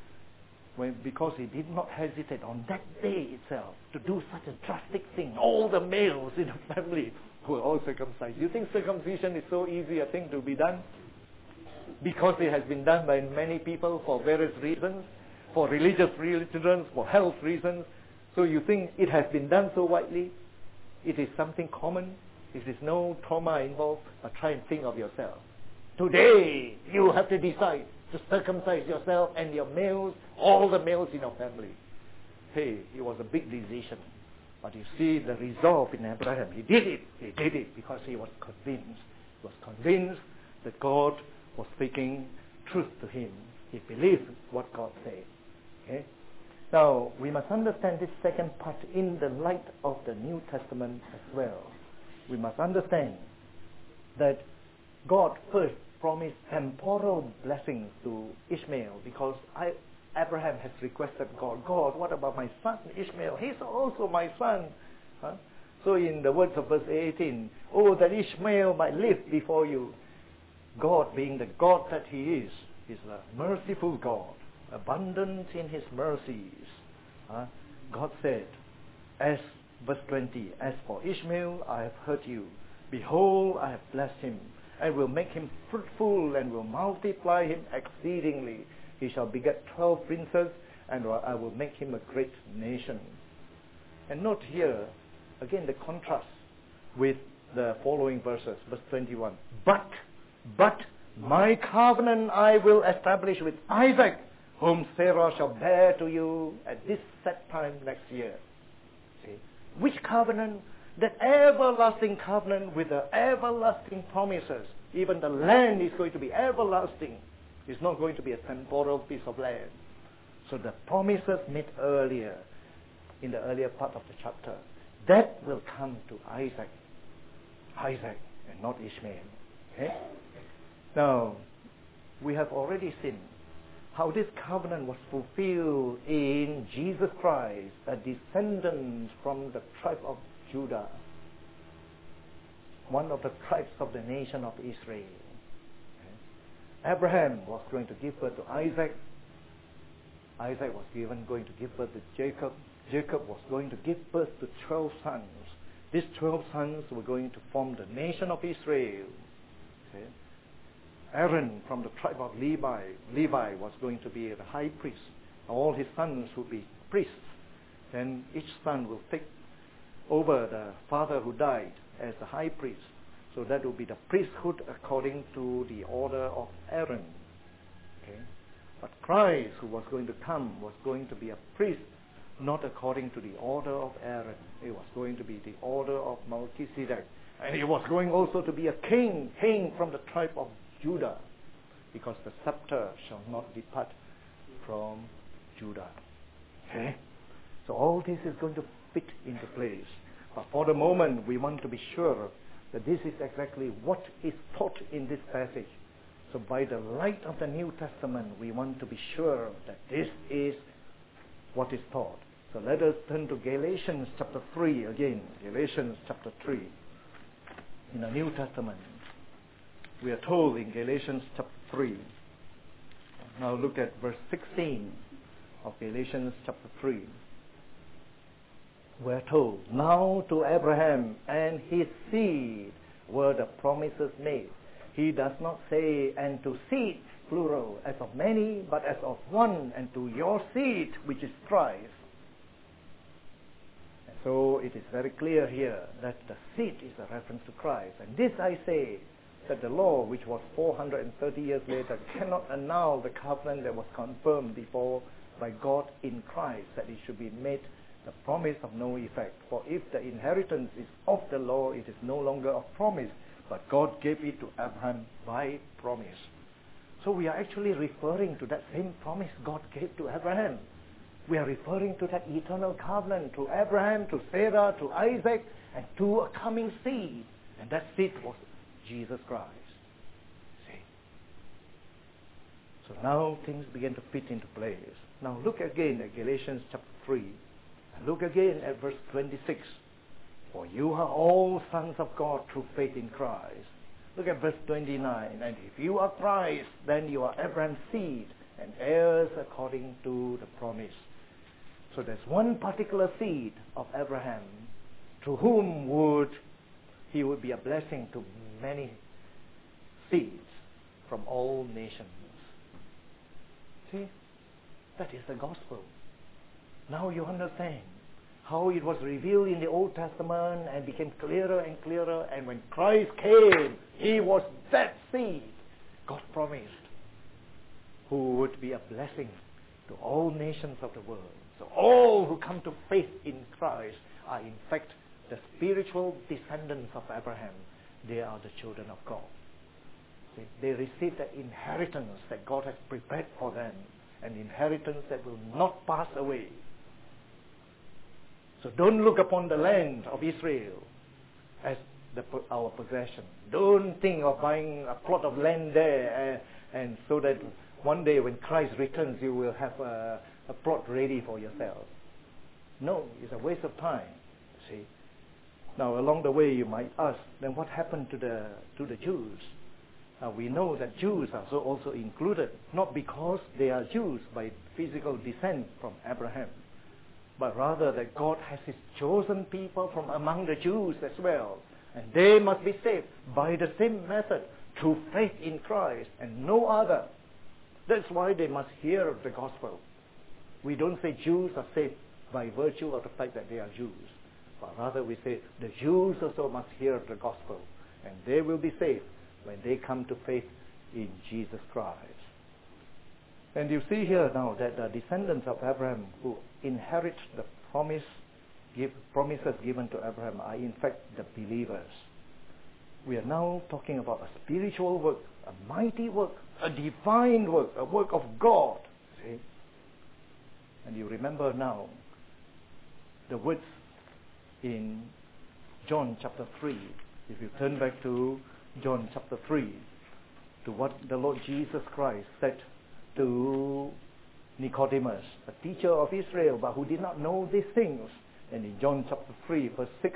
because he did not hesitate on that day itself to do such a drastic thing. All the males in the family were all circumcised. You think circumcision is so easy a thing to be done? Because it has been done by many people for various reasons, for religious reasons, for health reasons. So you think it has been done so widely? It is something common. There is no trauma involved. But try and think of yourself. Today, you have to decide to circumcise yourself and your males, all the males in your family. Hey, it was a big decision. But you see the resolve in Abraham. He did it. He did it because he was convinced. He was convinced that God was speaking truth to him. He believed what God said. Okay? Now, we must understand this second part in the light of the New Testament as well. We must understand that God first promised temporal blessings to Ishmael because Abraham has requested God, what about my son Ishmael? He's also my son. Huh? So in the words of verse 18, oh, that Ishmael might live before you. God, being the God that He is a merciful God, abundant in His mercies. God said, as verse 20, as for Ishmael, I have heard you. Behold, I have blessed him. I will make him fruitful and will multiply him exceedingly. He shall beget 12 princes, and I will make him a great nation. And note here, again, the contrast with the following verses, verse 21. But my covenant I will establish with Isaac, whom Sarah shall bear to you at this set time next year. See? Which covenant? That everlasting covenant with the everlasting promises. Even the land is going to be everlasting. It's not going to be a temporal piece of land. So the promises made earlier, in the earlier part of the chapter, that will come to Isaac, and not Ishmael. Okay? Now, we have already seen how this covenant was fulfilled in Jesus Christ, a descendant from the tribe of Judah, one of the tribes of the nation of Israel. Okay? Abraham was going to give birth to Isaac. Isaac was going to give birth to Jacob. Jacob was going to give birth to 12 sons. These 12 sons were going to form the nation of Israel. Okay? Aaron from the tribe of Levi. Levi was going to be the high priest. All his sons would be priests. Then each son will take over the father who died as the high priest. So that will be the priesthood according to the order of Aaron. Okay? But Christ, who was going to come, was going to be a priest, not according to the order of Aaron. It was going to be the order of Melchizedek. And he was going also to be a king from the tribe of Judah, because the scepter shall not depart from Judah. Okay? So all this is going to fit into place. But for the moment, we want to be sure that this is exactly what is taught in this passage. So by the light of the New Testament, we want to be sure that this is what is taught. So let us turn to Galatians chapter 3 again. Galatians chapter 3 in the New Testament. We are told in Galatians chapter 3. Now look at verse 16 of Galatians chapter 3. We are told, now to Abraham and his seed were the promises made. He does not say, and to seeds, plural, as of many, but as of one, and to your seed, which is Christ. And so it is very clear here that the seed is a reference to Christ. And this I say, that the law, which was 430 years later, cannot annul the covenant that was confirmed before by God in Christ, that it should be made the promise of no effect. For if the inheritance is of the law, it is no longer of promise, but God gave it to Abraham by promise. So we are actually referring to that same promise God gave to Abraham. We are referring to that eternal covenant to Abraham, to Sarah, to Isaac, and to a coming seed. And that seed was Jesus Christ. See? So now things begin to fit into place. Now look again at Galatians chapter 3. And look again at verse 26. For you are all sons of God through faith in Christ. Look at verse 29. And if you are Christ, then you are Abraham's seed and heirs according to the promise. So there's one particular seed of Abraham through whom he would be a blessing to many seeds from all nations. See? That is the gospel. Now you understand how it was revealed in the Old Testament and became clearer and clearer. And when Christ came, he was that seed God promised, who would be a blessing to all nations of the world. So all who come to faith in Christ are in fact the spiritual descendants of Abraham. They are the children of God. See, they receive the inheritance that God has prepared for them, an inheritance that will not pass away. So don't look upon the land of Israel as our possession. Don't think of buying a plot of land there and so that one day when Christ returns you will have a plot ready for yourself. No, it's a waste of time. See. Now along the way you might ask, then what happened to the Jews? Now we know that Jews are also included, not because they are Jews by physical descent from Abraham, but rather that God has His chosen people from among the Jews as well. And they must be saved by the same method, through faith in Christ and no other. That's why they must hear the gospel. We don't say Jews are saved by virtue of the fact that they are Jews, but rather we say the Jews also must hear the gospel, and they will be saved when they come to faith in Jesus Christ. And you see here now that the descendants of Abraham who inherit the promises given to Abraham are in fact the believers. We are now talking about a spiritual work, a mighty work, a divine work, a work of God. See? And you remember now the words in John chapter 3. If you turn back to John chapter 3, to what the Lord Jesus Christ said to Nicodemus, a teacher of Israel, but who did not know these things. And in John chapter 3, verse 6,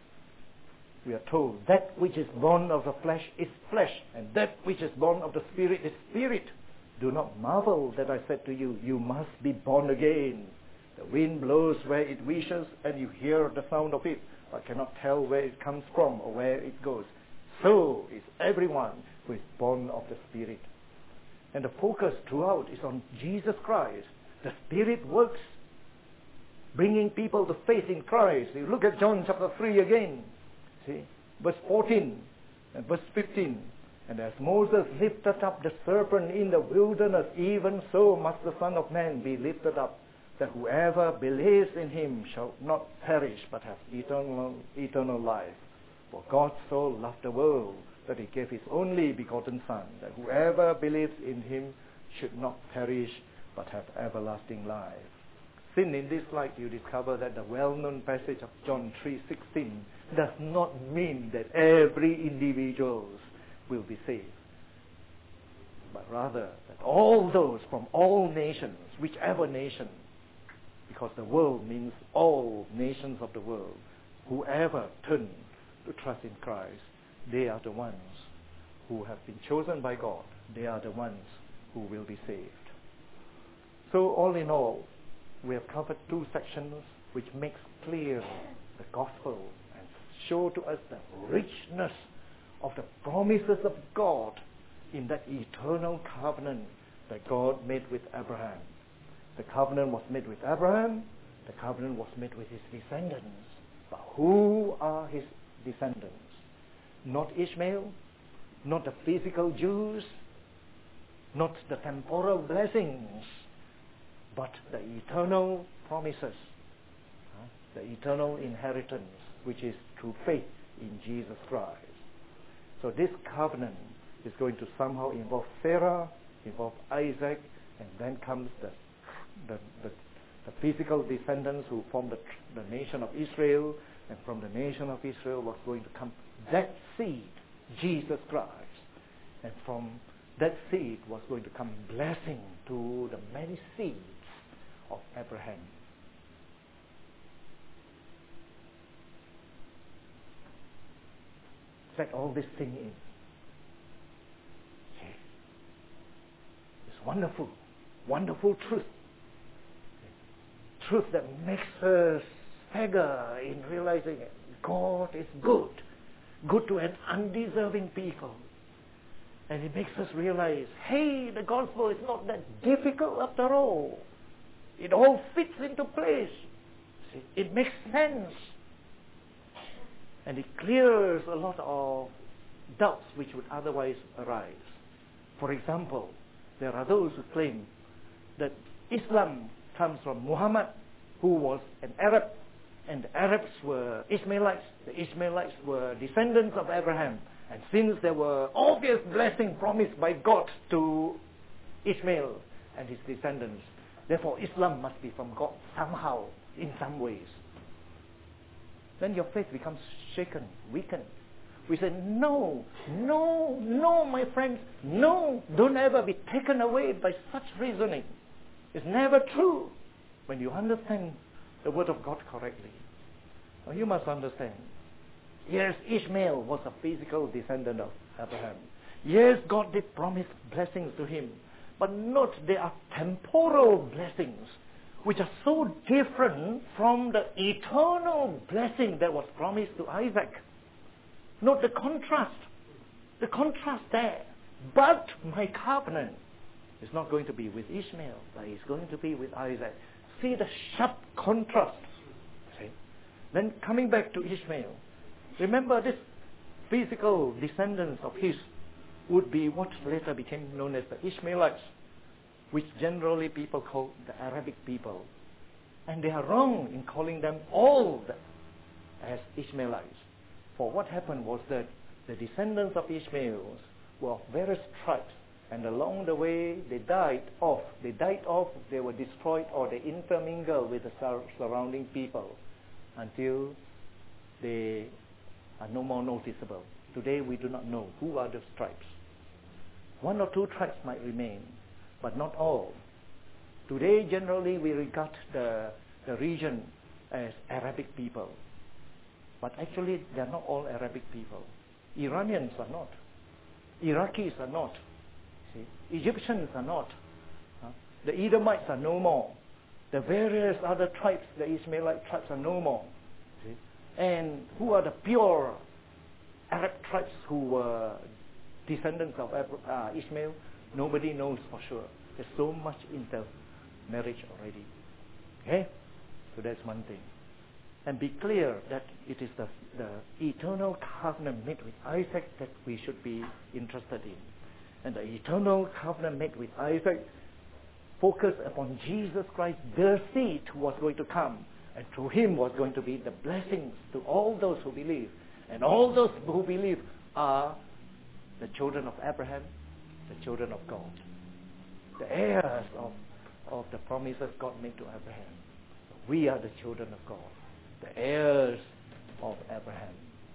we are told, that which is born of the flesh is flesh, and that which is born of the Spirit is spirit. Do not marvel that I said to you, you must be born again. The wind blows where it wishes, and you hear the sound of it, but cannot tell where it comes from or where it goes. So is everyone who is born of the Spirit. And the focus throughout is on Jesus Christ. The Spirit works, bringing people to faith in Christ. You look at John chapter 3 again. See, verse 14 and verse 15. And as Moses lifted up the serpent in the wilderness, even so must the Son of Man be lifted up, that whoever believes in him shall not perish, but have eternal life. For God so loved the world that he gave his only begotten Son, that whoever believes in him should not perish, but have everlasting life. Seen in this light, you discover that the well-known passage of John 3:16 does not mean that every individual will be saved, but rather that all those from all nations, whichever nation, because the world means all nations of the world, whoever turn to trust in Christ, they are the ones who have been chosen by God. They are the ones who will be saved. So all in all, we have covered two sections which makes clear the gospel and show to us the richness of the promises of God in that eternal covenant that God made with Abraham. The covenant was made with Abraham. The covenant was made with his descendants. But who are his descendants? Not Ishmael, not the physical Jews, not the temporal blessings, but the eternal promises, the eternal inheritance, which is through faith in Jesus Christ. So this covenant is going to somehow involve Sarah, involve Isaac, and then comes the physical descendants who form the nation of Israel, and from the nation of Israel was going to come that seed, Jesus Christ. And from that seed was going to come blessing to the many seeds of Abraham. Let all this thing in. It's wonderful, wonderful truth. Truth that makes us stagger in realizing it. God is good. Good to an undeserving people. And it makes us realize, hey, the gospel is not that difficult after all. It all fits into place. See, it makes sense. And it clears a lot of doubts which would otherwise arise. For example, there are those who claim that Islam comes from Muhammad, who was an Arab, and the Arabs were Ishmaelites. The Ishmaelites were descendants of Abraham. And since there were obvious blessings promised by God to Ishmael and his descendants, therefore Islam must be from God somehow, in some ways. Then your faith becomes shaken, weakened. We say, no, my friends, no, don't ever be taken away by such reasoning. It's never true when you understand the word of God correctly. Now you must understand, yes, Ishmael was a physical descendant of Abraham. Yes, God did promise blessings to him. But note, they are temporal blessings which are so different from the eternal blessing that was promised to Isaac. Note the contrast there. But my covenant is not going to be with Ishmael, but it's going to be with Isaac. See the sharp contrast. See? Then coming back to Ishmael, remember this physical descendants of his would be what later became known as the Ishmaelites, which generally people call the Arabic people. And they are wrong in calling them all as Ishmaelites. For what happened was that the descendants of Ishmael were of various tribes, and along the way they died off, they were destroyed, or they intermingled with the surrounding people until they are no more noticeable. Today we do not know who are those tribes. One or two tribes might remain, but not all. Today generally we regard the region as Arabic people. But actually they are not all Arabic people. Iranians are not. Iraqis are not. See? Egyptians are not. The Edomites are no more. The various other tribes, the Ishmaelite tribes, are no more. See? And who are the pure Arab tribes who were descendants of Ishmael? Nobody knows for sure. There's so much intermarriage already. Okay? So that's one thing. And be clear that it is the eternal covenant made with Isaac that we should be interested in. And the eternal covenant made with Isaac focused upon Jesus Christ, the seed who was going to come. And through him was going to be the blessings to all those who believe. And all those who believe are the children of Abraham, the children of God. The heirs of the promises God made to Abraham. We are the children of God. The heirs of Abraham.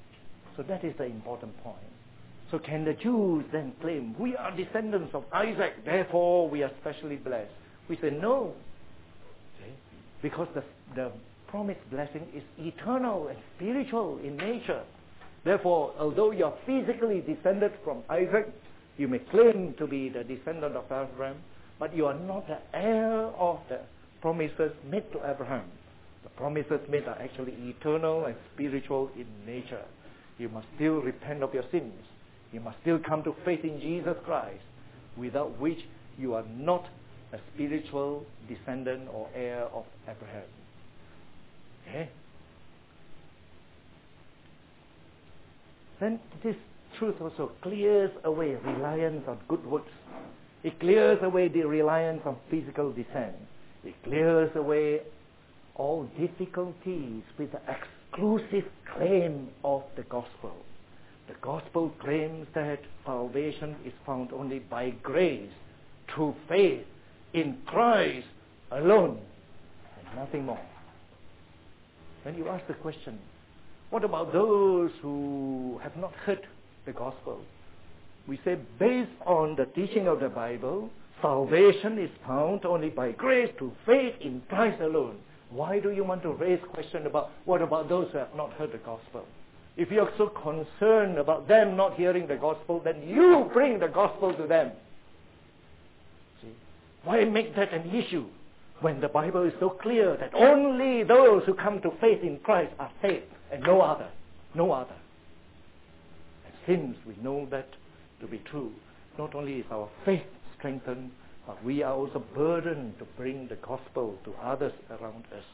So that is the important point. So can the Jews then claim, we are descendants of Isaac, therefore we are specially blessed? We say no. See? Because the promised blessing is eternal and spiritual in nature. Therefore, although you are physically descended from Isaac, you may claim to be the descendant of Abraham, but you are not the heir of the promises made to Abraham. The promises made are actually eternal and spiritual in nature. You must still repent of your sins. You must still come to faith in Jesus Christ, without which you are not a spiritual descendant or heir of Abraham. Okay? Then this truth also clears away reliance on good works. It clears away the reliance on physical descent. It clears away all difficulties with the exclusive claim of the gospel. The gospel claims that salvation is found only by grace, through faith, in Christ alone, and nothing more. When you ask the question, what about those who have not heard the gospel? We say, based on the teaching of the Bible, salvation is found only by grace, through faith in Christ alone. Why do you want to raise question about what about those who have not heard the gospel? If you are so concerned about them not hearing the gospel, then you bring the gospel to them. See? Why make that an issue when the Bible is so clear that only those who come to faith in Christ are saved and no other? No other. And since we know that to be true, not only is our faith strengthened, but we are also burdened to bring the gospel to others around us.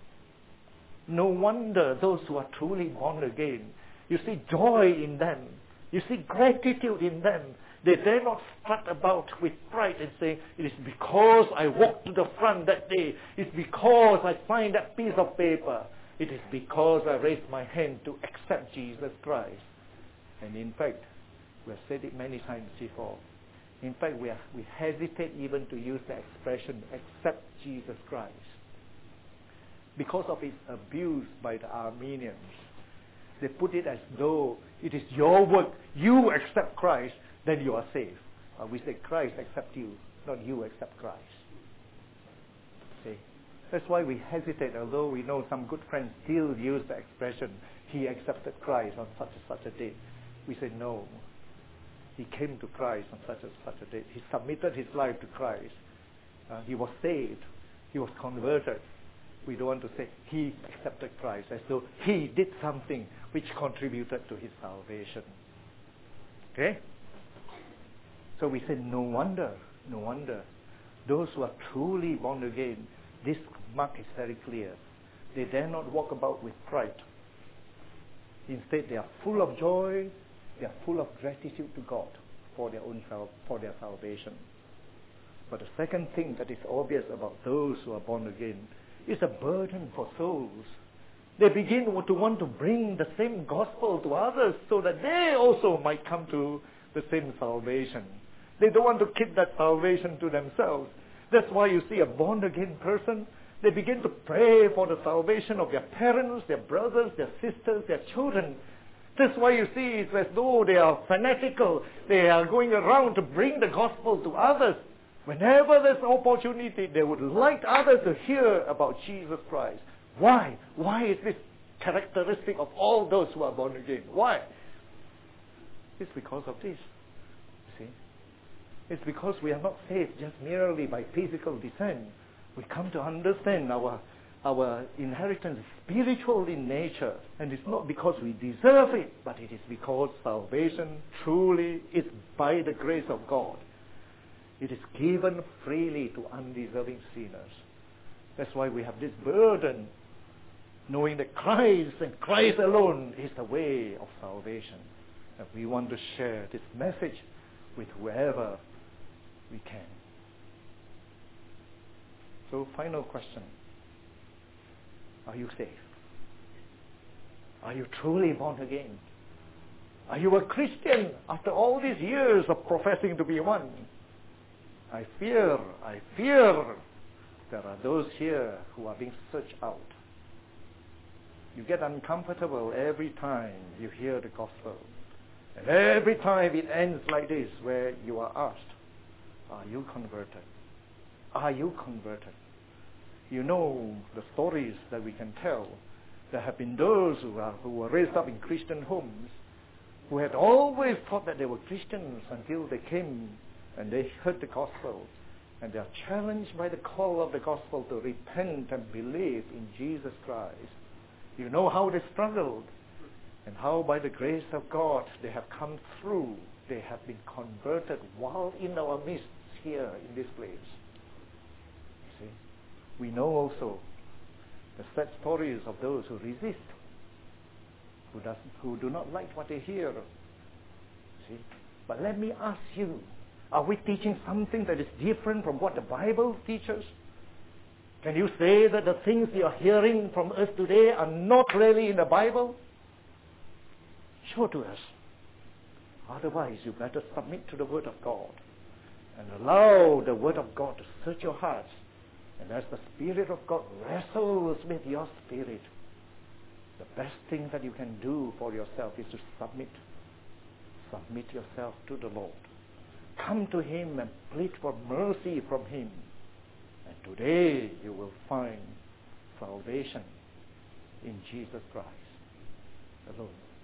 No wonder those who are truly born again, you see joy in them. You see gratitude in them. They dare not strut about with pride and say, it is because I walked to the front that day. It's because I signed that piece of paper. It is because I raised my hand to accept Jesus Christ. And in fact, we have said it many times before. In fact, we hesitate even to use the expression, accept Jesus Christ, because of its abuse by the Armenians. They put it as though it is your work, you accept Christ, then you are saved. We say Christ accept you, not you accept Christ. See? That's why we hesitate, although we know some good friends still use the expression, he accepted Christ on such and such a date. We say no. He came to Christ on such and such a date. He submitted his life to Christ. He was saved. He was converted. We don't want to say he accepted Christ as though he did something which contributed to his salvation. Okay? So we say no wonder. Those who are truly born again, this mark is very clear. They dare not walk about with pride. Instead, they are full of joy. They are full of gratitude to God for their salvation. But the second thing that is obvious about those who are born again is a burden for souls. They begin to want to bring the same gospel to others so that they also might come to the same salvation. They don't want to keep that salvation to themselves. That's why you see a born again person, they begin to pray for the salvation of their parents, their brothers, their sisters, their children. That's why you see it's as though they are fanatical. They are going around to bring the gospel to others. Whenever there's opportunity, they would like others to hear about Jesus Christ. Why? Why is this characteristic of all those who are born again? Why? It's because of this. See? It's because we are not saved just merely by physical descent. We come to understand our inheritance is spiritual in nature. And it's not because we deserve it, but it is because salvation truly is by the grace of God. It is given freely to undeserving sinners. That's why we have this burden, knowing that Christ and Christ alone is the way of salvation. And we want to share this message with whoever we can. So, final question. Are you saved? Are you truly born again? Are you a Christian after all these years of professing to be one? I fear there are those here who are being searched out. You get uncomfortable every time you hear the gospel. And every time it ends like this, where you are asked, are you converted? Are you converted? You know the stories that we can tell. There have been those who were raised up in Christian homes, who had always thought that they were Christians until they came and they heard the gospel. And they are challenged by the call of the gospel to repent and believe in Jesus Christ. You know how they struggled and how by the grace of God they have come through. They have been converted while in our midst here in this place. See? We know also the sad stories of those who resist, who do not like what they hear. See? But let me ask you, are we teaching something that is different from what the Bible teaches? Can you say that the things you are hearing from us today are not really in the Bible? Show to us. Otherwise, you better submit to the Word of God and allow the Word of God to search your hearts. And as the Spirit of God wrestles with your spirit, the best thing that you can do for yourself is to submit. Submit yourself to the Lord. Come to Him and plead for mercy from Him. And today you will find salvation in Jesus Christ alone.